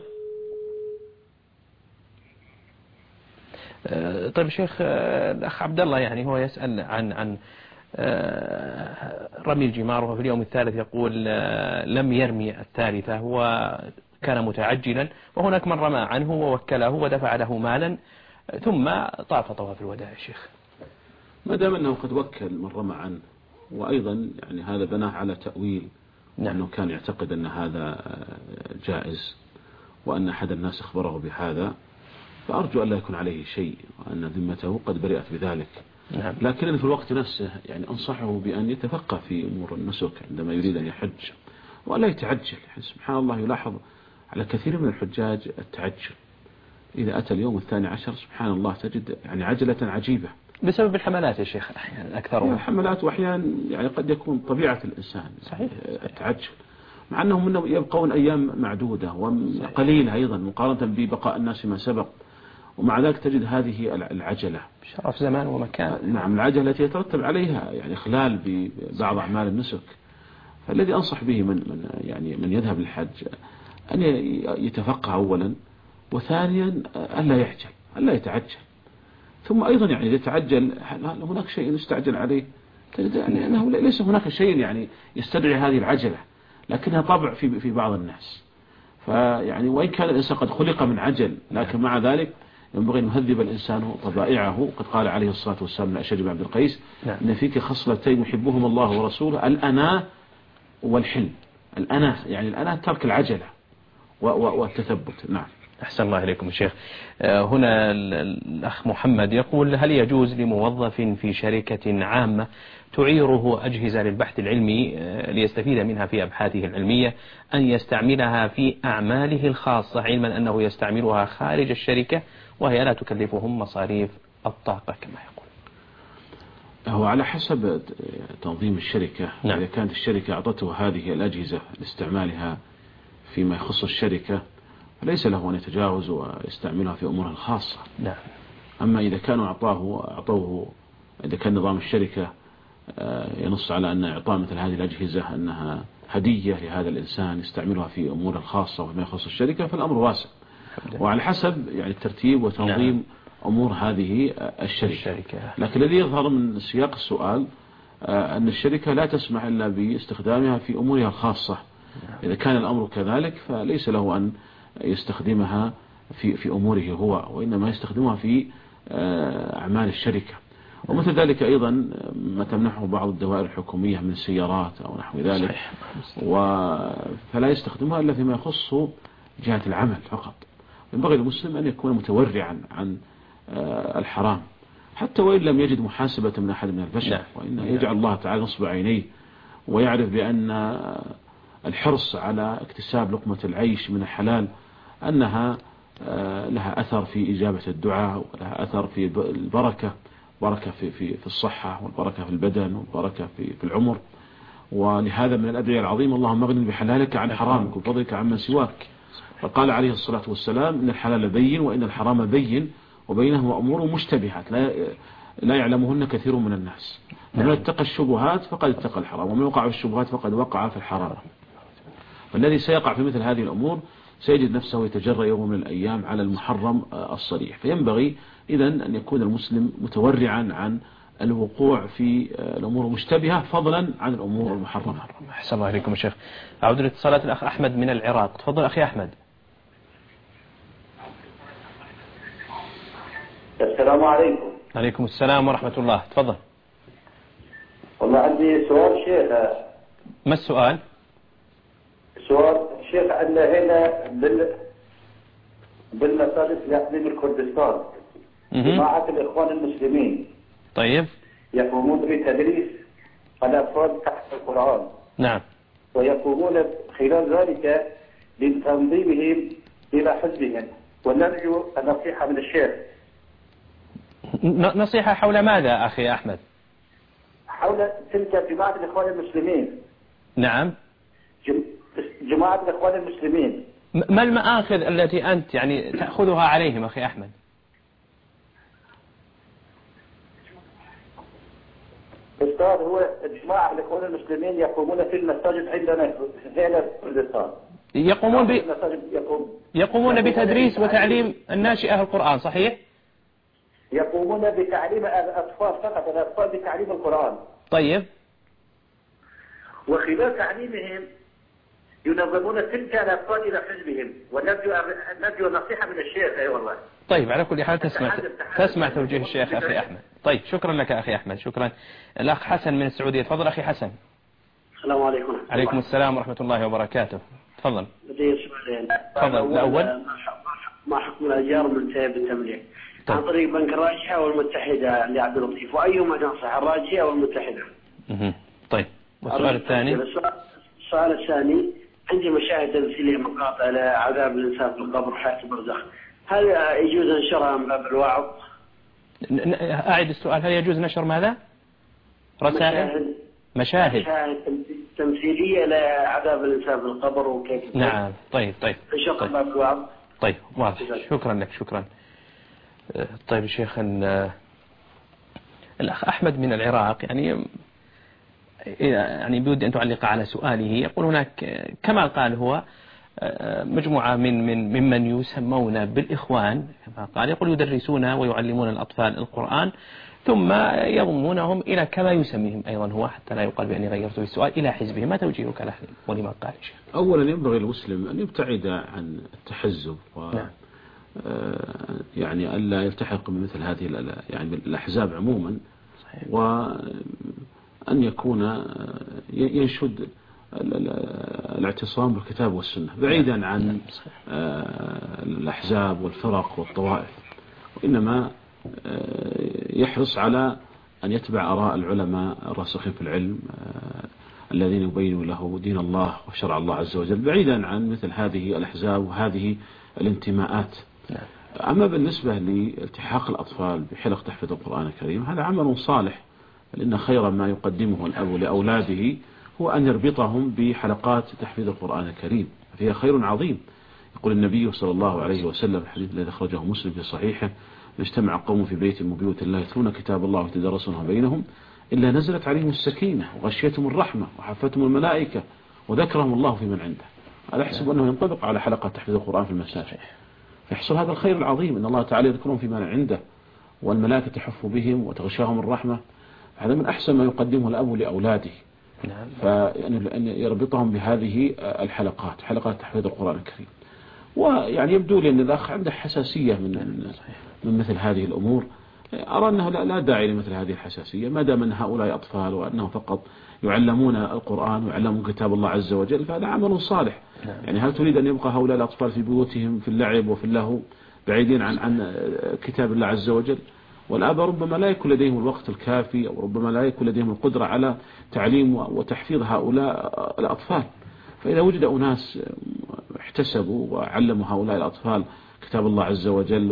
طيب شيخ، الأخ عبد الله يعني هو يسأل عن رمي الجمار، وهو في اليوم الثالث يقول لم يرمي الثالثة، هو كان متعجلا، وهناك من رمى عنه ووكله ودفع له مالا ثم طاف طواف الوداع. يا شيخ ما دام أنه قد وكل من رمى عنه، وأيضا يعني هذا بناه على تأويل، وأنه كان يعتقد أن هذا جائز وأن أحد الناس أخبره بهذا، فأرجو أن لا يكون عليه شيء وأن ذمته قد برئت بذلك. لكن في الوقت نفسه يعني أنصحه بأن يتفقه في أمور النسك عندما يريد أن يحج ولا يتعجل. سبحان الله، يلاحظ على كثير من الحجاج التعجل، إذا أتى اليوم 12 سبحان الله تجد يعني عجلة عجيبة بسبب الحملات يا شيخ أحيانا أكثرهم الحملات، وأحيانا يعني قد يكون طبيعة الإنسان صحيح التعجل، مع أنهم منهم يبقون أيام معدودة وقليلة أيضا مقارنة ببقاء الناس ما سبق، ومع ذلك تجد هذه العجلة شرف زمان ومكان. نعم، العجلة التي يترتب عليها يعني إخلال ببعض أعمال النسك. فالذي أنصح به من يذهب للحج أن يتفقه أولا، وثانيا ألا يحجل، ألا يتعجل. ثم أيضا يعني إذا تعجل هل هناك شيء يستعجل عليه؟ يعني أنه ليس هناك شيء يعني يستدعي هذه العجلة، لكنها طبع في بعض الناس. فيعني وإن كان الإنسان قد خلق من عجل، لكن مع ذلك ينبغي أن يهذب الإنسان طبائعه. قد قال عليه الصلاة والسلام لأشج بن عبد القيس إن فيك خصلتين يحبهم الله ورسوله: الأناة والحلم. الأناة يعني الأناة ترك العجلة والتثبت. نعم. أحسن الله إليكم الشيخ. هنا الأخ محمد يقول: هل يجوز لموظف في شركة عامة تعيره أجهزة للبحث العلمي ليستفيد منها في أبحاثه العلمية أن يستعملها في أعماله الخاصة، علما أنه يستعملها خارج الشركة وهي لا تكلفهم مصاريف الطاقة كما يقول؟ هو على حسب تنظيم الشركة. نعم. إذا كانت الشركة أعطته هذه الأجهزة لاستعمالها فيما يخص الشركة فليس له أن يتجاوز ويستعملها في أمورها الخاصة. نعم. أما إذا كانوا أعطوه إذا كان نظام الشركة ينص على أن إعطاء مثل هذه الأجهزة أنها هدية لهذا الإنسان يستعملها في أمور الخاصة وما يخص الشركة، فالأمر واسع، وعلى حسب يعني الترتيب وتنظيم أمور هذه الشركة. لكن الذي يظهر من سياق السؤال أن الشركة لا تسمح إلا باستخدامها في أمورها الخاصة. إذا كان الأمر كذلك فليس له أن يستخدمها في أموره هو، وإنما يستخدمها في أعمال الشركة. ومثل ذلك أيضا ما تمنحه بعض الدوائر الحكومية من سيارات أو نحو ذلك، فلا يستخدمها إلا فيما يخص جهة العمل فقط. ينبغي للمسلم أن يكون متورعا عن الحرام حتى وإن لم يجد محاسبة من أحد من البشر، وإن يجعل الله تعالى نصب عينيه ويعرف بأن الحرص على اكتساب لقمة العيش من الحلال أنها لها أثر في إجابة الدعاء، ولها أثر في البركة، بركة في الصحة، والبركة في البدن، والبركة في العمر. ولهذا من الأدعية العظيمة: اللهم اغنني بحلالك عن حرامك وبفضلك عمن سواك. فقال عليه الصلاة والسلام: إن الحلال بين وإن الحرام بين وبينهما أمور مشتبهات لا يعلمهن كثير من الناس. فمن اتقى الشبهات فقد اتقى الحرام، ومن وقع في الشبهات فقد وقع في الحرام. فالذي سيقع في مثل هذه الأمور سيجد نفسه يتجرأ يوم من الأيام على المحرم الصريح. فينبغي إذن أن يكون المسلم متورعا عن الوقوع في الأمور المشتبهة فضلا عن الأمور المحرمة. أحسن الله إليكم الشيخ. أعود لاتصالات الأخ أحمد من العراق. تفضل أخي أحمد. السلام عليكم. عليكم السلام ورحمة الله. تفضل. والله عندي سؤال شيخ. ما السؤال؟ سؤال شيخ، عندنا هنا بالمساجد في اقليم الكردستان جماعة الإخوان المسلمين طيب يقومون بتدريس الأطفال تحت القرآن. نعم. ويقومون خلال ذلك بتنظيمهم إلى حزبهم، ونرجو النصيحة من الشيخ. نصيحة حول ماذا أخي أحمد؟ حول تلك جماعة الإخوان المسلمين. نعم. جماعة الإخوان المسلمين. ما المآخذ التي أنت يعني تأخذها عليهم أخي أحمد؟ أستاذ، هو جماعة الإخوان المسلمين يقومون في المساجد عندنا هنا في كردستان. يقومون بتدريس وتعليم الناشئة القرآن، صحيح؟ يقومون بتعليم الأطفال فقط، الأطفال بتعليم القرآن. طيب. وخلال تعليمهم ينظمون تلك الأطفال إلى حزبهم، ونرجو نصيحة من الشيخ. أي والله. طيب، على كل حال تسمع توجيه الشيخ أخي أحمد. طيب، شكرا لك أخي أحمد. شكرا. الأخ حسن من السعودية. تفضل أخي حسن. السلام عليكم. عليكم السلام ورحمة الله وبركاته. تفضل. لدي سؤالين. تفضل. الأول، ما حكم الأجار المنتهية بالتمليك عن طريق بنك الراجحة والمتحدة لعبد اللطيف، وأيهما تنصح، الراجحة أو المتحدة؟ طيب، والسؤال الثاني؟ السؤال الثاني، عندي مشاهد تمثيلية مقاطع لعذاب الإنسان في القبر وحياة البرزخ، هل يجوز نشرها من باب الوعظ؟ أعد السؤال. هل يجوز نشر ماذا؟ رسائل مشاهد تمثيلية لعذاب الإنسان في القبر وكيف. نعم. طيب نشر باب الوعظ. طيب واضح. شكرا لك. شكرا. طيب شيخ، الأخ أحمد من العراق يعني بودي أن تعلق على سؤاله. يقول هناك كما قال هو مجموعة ممن يسمون بالإخوان كما قال، يقول يدرسون ويعلمون الأطفال القرآن ثم يضمونهم إلى كما يسميهم أيضا هو، حتى لا يقال بأني غيرت السؤال، إلى حزبه. ما توجيهك له ولما قال شيخ؟ أولا ينبغي المسلم أن يبتعد عن التحزب يعني ألا يلتحق بمثل هذه يعني الأحزاب عموما، وأن يكون ينشد الاعتصام بالكتاب والسنة بعيدا عن الأحزاب والفرق والطوائف، وإنما يحرص على أن يتبع آراء العلماء الراسخين في العلم الذين يبينوا له دين الله وشرع الله عز وجل، بعيدا عن مثل هذه الأحزاب وهذه الانتماءات. أما بالنسبة لالتحاق الأطفال بحلق تحفيظ القرآن الكريم، هذا عمل صالح، لأن خير ما يقدمه الأب لأولاده هو أن يربطهم بحلقات تحفيظ القرآن الكريم، فيها خير عظيم. يقول النبي صلى الله عليه وسلم الحديث الذي أخرجه مسلم في صحيحه: اجتمع قوم في بيت من بيوت الله يتلون كتاب الله ويتدارسونه بينهم إلا نزلت عليهم السكينة وغشيتهم الرحمة وحفتهم الملائكة وذكرهم الله في من عنده. هذا أحسب أنه ينطبق على حلقة تحفيظ القرآن في المساجد، فيحصل هذا الخير العظيم، إن الله تعالى يذكرهم في من عنده والملائكة تحف بهم وتغشاهم الرحمة. هذا من أحسن ما يقدمه الأب لأولاده، فأن يربطهم بهذه الحلقات، حلقات تحفيظ القرآن الكريم. ويعني يبدو لي أن الأخ عنده حساسية من مثل هذه الأمور. أرى أنه لا داعي لمثل هذه الحساسية، ما دام أن هؤلاء أطفال وأنهم فقط يعلمون القرآن ويعلمون كتاب الله عز وجل، فهذا عمل صالح. يعني هل تريد أن يبقى هؤلاء الأطفال في بيوتهم في اللعب وفي اللهو بعيدين عن كتاب الله عز وجل؟ والآباء ربما لا يكون لديهم الوقت الكافي، أو ربما لا يكون لديهم القدرة على تعليم وتحفيظ هؤلاء الأطفال. فإذا وجد أناس احتسبوا وعلموا هؤلاء الأطفال كتاب الله عز وجل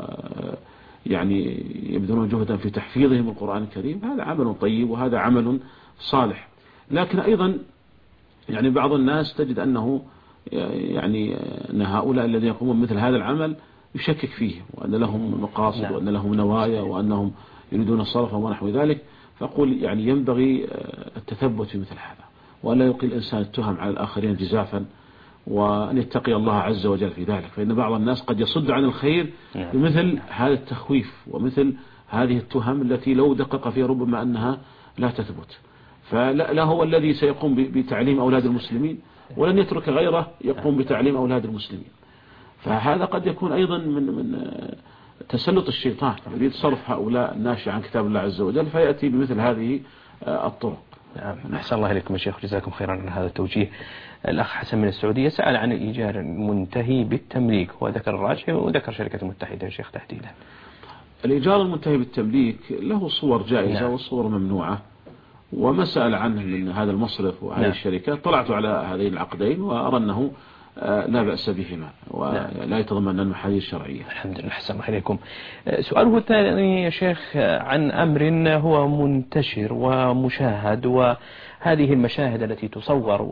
ويعني يبذلون جهدا في تحفيظهم القرآن الكريم، هذا عمل طيب وهذا عمل صالح. لكن أيضا يعني بعض الناس تجد أنه يعني أن هؤلاء الذين يقومون مثل هذا العمل يشكك فيه، وأن لهم مقاصد وأن لهم نوايا وأنهم يريدون الصرف ونحو ذلك. فأقول يعني ينبغي التثبت في مثل هذا، وأن لا يلقي الإنسان التهم على الآخرين جزافا، وأن يتقي الله عز وجل في ذلك، فإن بعض الناس قد يصد عن الخير بمثل هذا التخويف ومثل هذه التهم التي لو دقق فيها ربما أنها لا تثبت. فلا هو الذي سيقوم بتعليم أولاد المسلمين، ولن يترك غيره يقوم بتعليم أولاد المسلمين. فهذا قد يكون أيضا من تسلط الشيطان، يريد صرف هؤلاء الناشئ عن كتاب الله عز وجل، فيأتي بمثل هذه الطرق. أحسن الله إليكم يا شيخ، جزاكم خيرا عن هذا التوجيه. الأخ حسن من السعودية سأل عن الإيجار المنتهي بالتمليك، وذكر الراجحي وذكر شركة المتحدة يا شيخ تحديدا. الإيجار المنتهي بالتمليك له صور جائزة وصور ممنوعة، وما سأل عنه من هذا المصرف وهذه الشركات طلعت على هذين العقدين وأرى أنه لا بأس بهما ولا يتضمن المحاذير الشرعية. الحمد لله. أحسن الله إليكم. سؤاله الثاني يا شيخ عن أمر هو منتشر ومشاهد، وهذه المشاهد التي تصور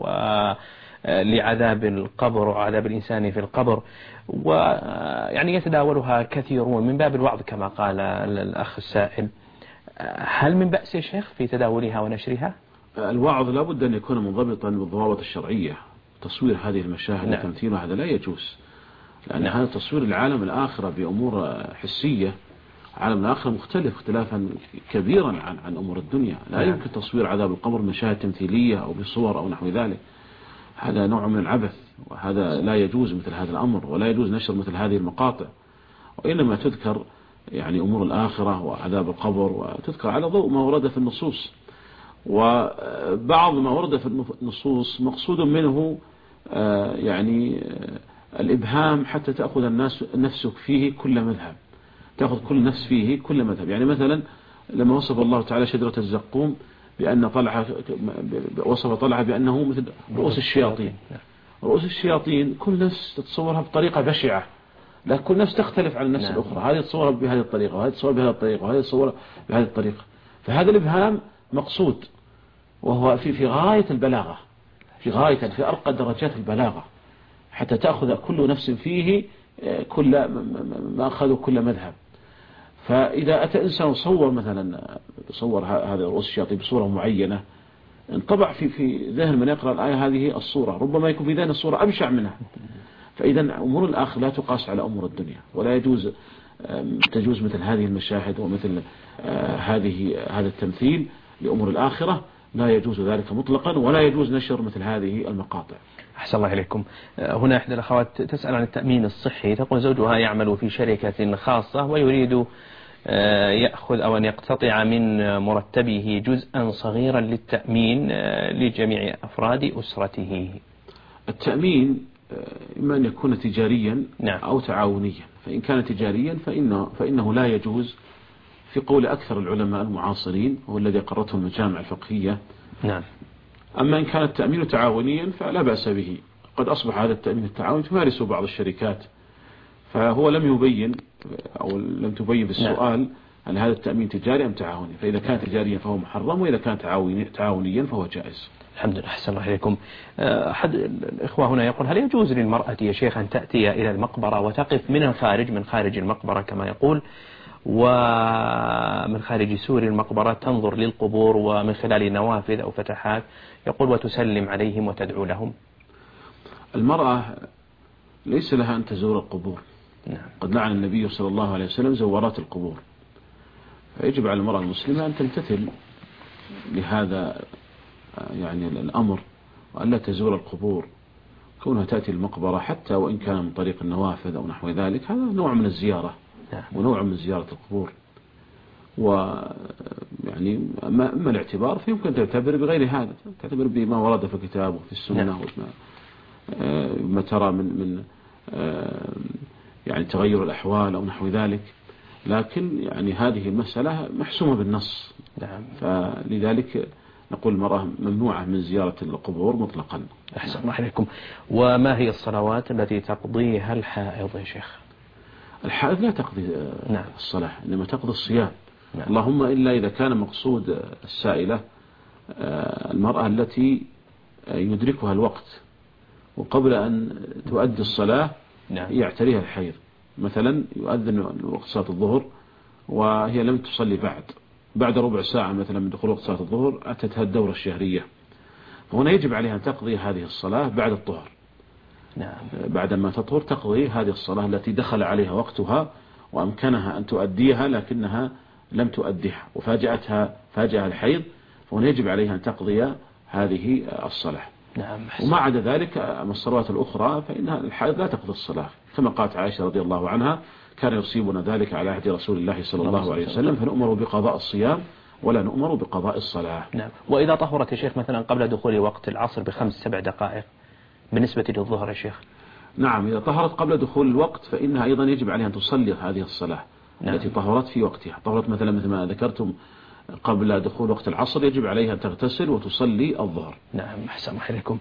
لعذاب القبر وعذاب الإنسان في القبر، ويعني يتداولها كثيرون من باب الوعظ كما قال الأخ السائل. هل من بأس يا شيخ في تداولها ونشرها؟ الوعظ لا بد أن يكون منضبطا بالضوابط الشرعية. تصوير هذه المشاهد وتمثيلها هذا لا يجوز، لأن هذا تصوير العالم الآخرة بأمور حسية. عالم الآخرة مختلف اختلافا كبيرا عن أمور الدنيا. لا يمكن تصوير عذاب القبر مشاهد تمثيلية أو بصور أو نحو ذلك، هذا نوع من العبث، وهذا لا يجوز مثل هذا الأمر، ولا يجوز نشر مثل هذه المقاطع. وإنما تذكر يعني أمور الآخرة وعذاب القبر، وتذكر على ضوء ما ورد في النصوص. وبعض ما ورد في النصوص مقصود منه يعني الإبهام حتى تأخذ الناس نفسك فيه كل مذهب، تأخذ كل نفس فيه كل مذهب. يعني مثلا لما وصف الله تعالى شجرة الزقوم بأن طلعها، وصف طلعها بأنه مثل رؤوس الشياطين. رؤوس الشياطين كل نفس تتصورها بطريقة بشعة، لكن كل نفس تختلف عن النفس الأخرى، هذه تصور بهذه الطريقة وهذه تصور بهذه الطريقة وهذه تصور بهذه الطريقة. فهذا الإبهام مقصود، وهو في غاية البلاغة، في أرقى درجات البلاغة، حتى تأخذ كل نفس فيه كل ما أخذوا كل مذهب. فإذا أتى إنسان صور مثلا صور هذا رؤوس الشياطين بصورة معينة، انطبع في ذهن من يقرأ الآية هذه الصورة، ربما يكون في ذهن الصورة أبشع منها. فإذا أمور الآخرة لا تقاس على أمور الدنيا، ولا تجوز مثل هذه المشاهد ومثل هذا التمثيل لأمور الآخرة، لا يجوز ذلك مطلقا، ولا يجوز نشر مثل هذه المقاطع. أحسن الله إليكم. هنا إحدى الأخوات تسأل عن التأمين الصحي، تقول زوجها يعمل في شركة خاصة ويريد يأخذ أو أن يقتطع من مرتبه جزءا صغيرا للتأمين لجميع أفراد أسرته. التأمين إما أن يكون تجاريا أو تعاونيا. فإن كان تجاريا فإنه لا يجوز في قول أكثر العلماء المعاصرين، هو الذي قررته المجامع الفقهية. نعم. أما إن كان التأمين تعاونيا فلا بأس به، قد أصبح هذا التأمين التعاوني تمارسه بعض الشركات، فهو لم يبين أو لم تبين بالسؤال هل هذا التأمين تجاري أم تعاوني. فإذا كان تجاريا فهو محرم، وإذا كان تعاونيا فهو جائز. الحمد لله. أحسن الله إليكم. أحد الإخوة هنا يقول هل يجوز للمرأة يا شيخ أن تأتي إلى المقبرة وتقف من خارج المقبرة كما يقول، ومن خارج سور المقبرة تنظر للقبور ومن خلال نوافذ أو فتحات، يقول وتسلم عليهم وتدعو لهم؟ المرأة ليس لها أن تزور القبور. قد لعن النبي صلى الله عليه وسلم زوارات القبور، فيجب على المرأة المسلمة أن تمتثل لهذا يعني الأمر، وألا تزور القبور. كونها تأتي المقبرة حتى وإن كان من طريق النوافذ أو نحو ذلك، هذا نوع من الزيارة ونوع من زيارة القبور. ويعني أما الاعتبار فيمكن تعتبر بغير هذا، تعتبر بما ورد في الكتاب وفي السنة، وما ترى من يعني تغير الأحوال أو نحو ذلك. لكن يعني هذه المسألة محسومة بالنص، فلذلك نقول المرأة ممنوعة من زيارة القبور مطلقا. أحسن الله عليكم. وما هي الصلوات التي تقضيها الحائض يا شيخ؟ الحائض لا تقضي الصلاة، إنما تقضي الصيام. اللهم إلا إذا كان مقصود السائلة المرأة التي يدركها الوقت وقبل أن تؤدي الصلاة يعتريها الحيض، مثلا يؤذن وقت صلاة الظهر وهي لم تصلي بعد ربع ساعة مثلا من دخول وقت صلاة الظهر أتتها الدورة الشهرية، فهنا يجب عليها أن تقضي هذه الصلاة بعد الطهر. بعد ما تطهر تقضي هذه الصلاة التي دخل عليها وقتها وأمكنها أن تؤديها لكنها لم تؤديها وفاجأها الحيض، فهنا يجب عليها أن تقضي هذه الصلاة. وما عدا ذلك أما الصلوات الأخرى فإنها الحائض لا تقضي الصلاة، كما قالت عائشة رضي الله عنها كان يصيبنا ذلك على عهد رسول الله صلى الله عليه وسلم، فنؤمر بقضاء الصيام ولا نؤمر بقضاء الصلاة. وإذا طهرت يا شيخ مثلا قبل دخول وقت العصر ب5-7 دقائق بالنسبة للظهر يا شيخ؟ نعم، إذا طهرت قبل دخول الوقت فإنها أيضا يجب عليها أن تصلي هذه الصلاة التي طهرت في وقتها. طهرت مثلا مثل ما ذكرتم قبل دخول وقت العصر، يجب عليها أن تغتسل وتصلي الظهر. نعم. أحسن عليكم.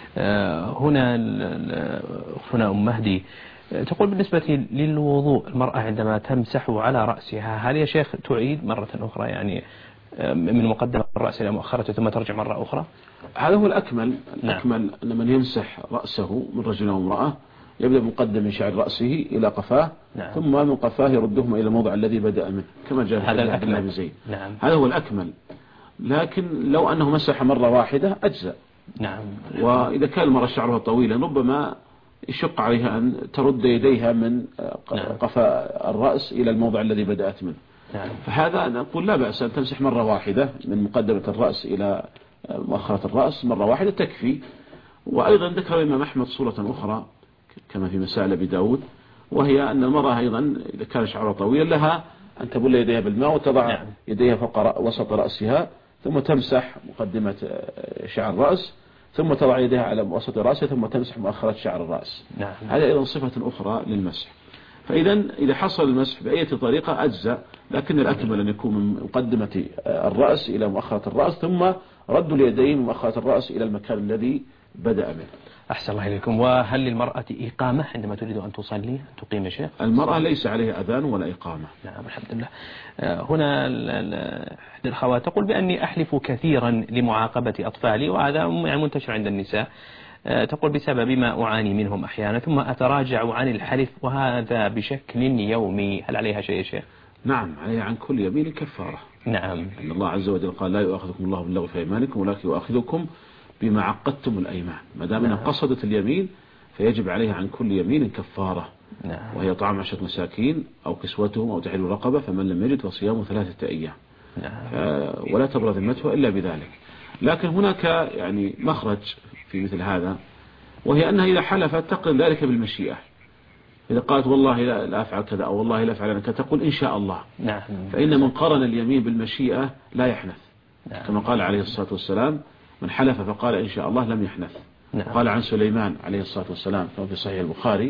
هنا أختنا أم مهدي تقول بالنسبة للوضوء المرأة عندما تمسح على رأسها، هل يا شيخ تعيد مرة أخرى يعني من مقدمة الرأس إلى مؤخرته ثم ترجع مرة أخرى؟ هذا هو الأكمل. الأكمل أن من يمسح رأسه من رجل أو امرأة يبدأ مقدم من شعر رأسه إلى قفاه، ثم من قفاه يردهم إلى الموضع الذي بدأ منه كما جاء في حديث عبد الله بن زيد. هذا هو الأكمل. لكن لو أنه مسح مرة واحدة أجزاء. وإذا كان المرأة شعرها طويلا ربما يشق عليها أن ترد يديها من قفاء الرأس إلى الموضع الذي بدأت منه. فهذا نقول لا بأس أن تمسح مرة واحدة من مقدمة الرأس إلى مؤخرة الرأس مرة واحدة تكفي. وأيضا ذكر الإمام أحمد صورة أخرى كما في مسائل أبي داود، وهي أن المرأة أيضا إذا كان شعرها طويلا لها أن تبل يديها بالماء وتضع يديها فوق وسط رأسها ثم تمسح مقدمة شعر الرأس ثم تضع يديها على وسط رأسها ثم تمسح مؤخرة شعر الرأس. هذا أيضا صفة أخرى للمسح. فإذا إذا حصل المسح بأي طريقة أجزاء، لكن الأكمل أن يكون من مقدمة الرأس إلى مؤخرة الرأس ثم رد اليدين من مؤخرة الرأس إلى المكان الذي بدأ منه. أحسن الله إليكم. وهل للمرأة إقامة عندما تريد أن تصلي تقيم شيخ؟ المرأة ليس عليها أذان ولا إقامة. نعم الحمد لله. هنا إحدى الأخوات تقول بأني أحلف كثيرا لمعاقبة أطفالي، وهذا منتشر عند النساء. تقول بسبب ما أعاني منهم أحيانا، ثم أتراجع عن الحلف وهذا بشكل يومي، هل عليها شيء يا شيخ؟ نعم عليها عن كل يمين كفارة. نعم. إن الله عز وجل قال لا يؤاخذكم الله باللغو في أيمانكم ولكن يؤاخذكم بما عقدتم الأيمان. ما دام أنها قصدت اليمين فيجب عليها عن كل يمين كفارة. نعم. وهي طعام 10 مساكين أو كسوتهم أو تحرير رقبة، فمن لم يجد فصيام 3 أيام. نعم. ولا تبرأ ذمتها إلا بذلك. لكن هناك يعني مخرج في مثل هذا، وهي أنها إذا حلفت تقرن ذلك بالمشيئة. إذا قالت والله لا أفعل كذا أو والله لا أفعل كذا تقول إن شاء الله. نعم. فإن من قرن اليمين بالمشيئة لا يحنث. نعم. كما قال عليه الصلاة والسلام من حلف فقال إن شاء الله لم يحنث. نعم. قال عن سليمان عليه الصلاة والسلام كما في صحيح البخاري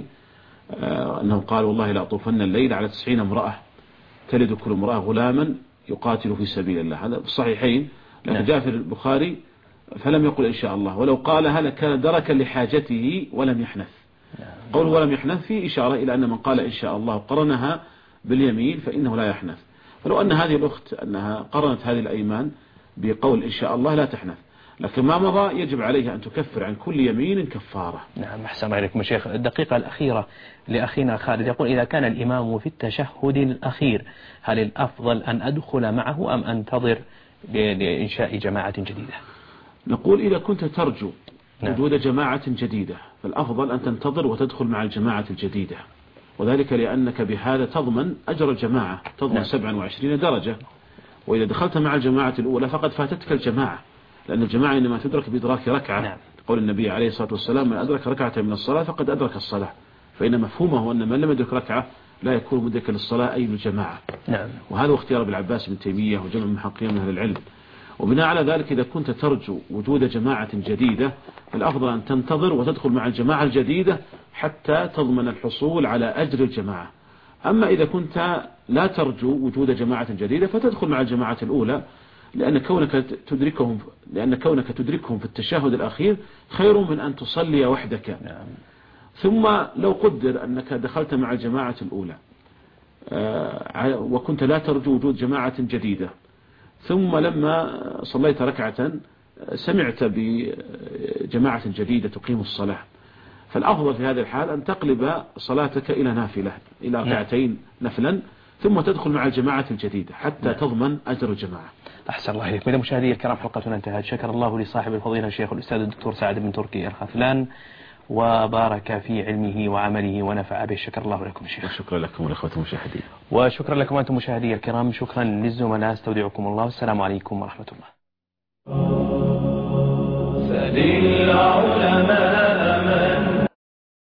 أنه قال والله لا أطوفن الليل على 90 امرأة تلد كل امرأة غلاما يقاتل في سبيل الله. هذا في الصحيحين، لكن جاء في البخاري فلم يقل إن شاء الله، ولو قالها لكان دركا لحاجته ولم يحنث. قوله ولم يحنث فيه إشارة إلى أن من قال إن شاء الله قرنها باليمين فإنه لا يحنث. فلو أن هذه الأخت أنها قرنت هذه الأيمان بقول إن شاء الله لا تحنث، لكن ما مضى يجب عليها أن تكفر عن كل يمين كفارة. نعم أحسن عليكم شيخ. الدقيقة الأخيرة لأخينا خالد يقول إذا كان الإمام في التشهد الأخير هل الأفضل أن أدخل معه أم أنتظر لإنشاء جماعة جديدة؟ نقول إذا كنت ترجو وجود جماعة جديدة فالأفضل أن تنتظر وتدخل مع الجماعة الجديدة، وذلك لأنك بهذا تضمن أجر الجماعة، تضمن 27 درجة. وإذا دخلت مع الجماعة الأولى فقد فاتتك الجماعة، لأن الجماعة إنما تدرك بإدراك ركعة. قول النبي عليه الصلاة والسلام من أدرك ركعة من الصلاة فقد أدرك الصلاة، فإن مفهومه أن من لم يدرك ركعة لا يكون مدركا للصلاة أي للجماعة. وهذا اختيار ابن عباس بن تيمية وجمع محققين من أهل العلم. وبناء على ذلك إذا كنت ترجو وجود جماعة جديدة فالأفضل أن تنتظر وتدخل مع الجماعة الجديدة حتى تضمن الحصول على أجر الجماعة. أما إذا كنت لا ترجو وجود جماعة جديدة فتدخل مع الجماعة الأولى، لأن كونك تدركهم في التشهد الأخير خير من أن تصلي وحدك. ثم لو قدر أنك دخلت مع الجماعة الأولى وكنت لا ترجو وجود جماعة جديدة، ثم لما صليت ركعة سمعت بجماعة جديدة تقيم الصلاة، فالأفضل في هذه الحال أن تقلب صلاتك إلى نافلة، إلى ركعتين نفلا، ثم تدخل مع الجماعة الجديدة حتى تضمن أجر الجماعة. أحسن الله إليكم. إذا مشاهدي الكرام حلقتنا انتهت. شكر الله لصاحب الفضيلة الشيخ الأستاذ الدكتور سعد بن تركي الخفلان وبارك في علمه وعمله ونفع به. شكر الله لكم شيخ. شكرا لكم والأخوة المشاهدين. وشكرا لكم أنتم مشاهدي الكرام. شكرا للزملاء. استودعكم الله والسلام عليكم ورحمة الله. فللعلماء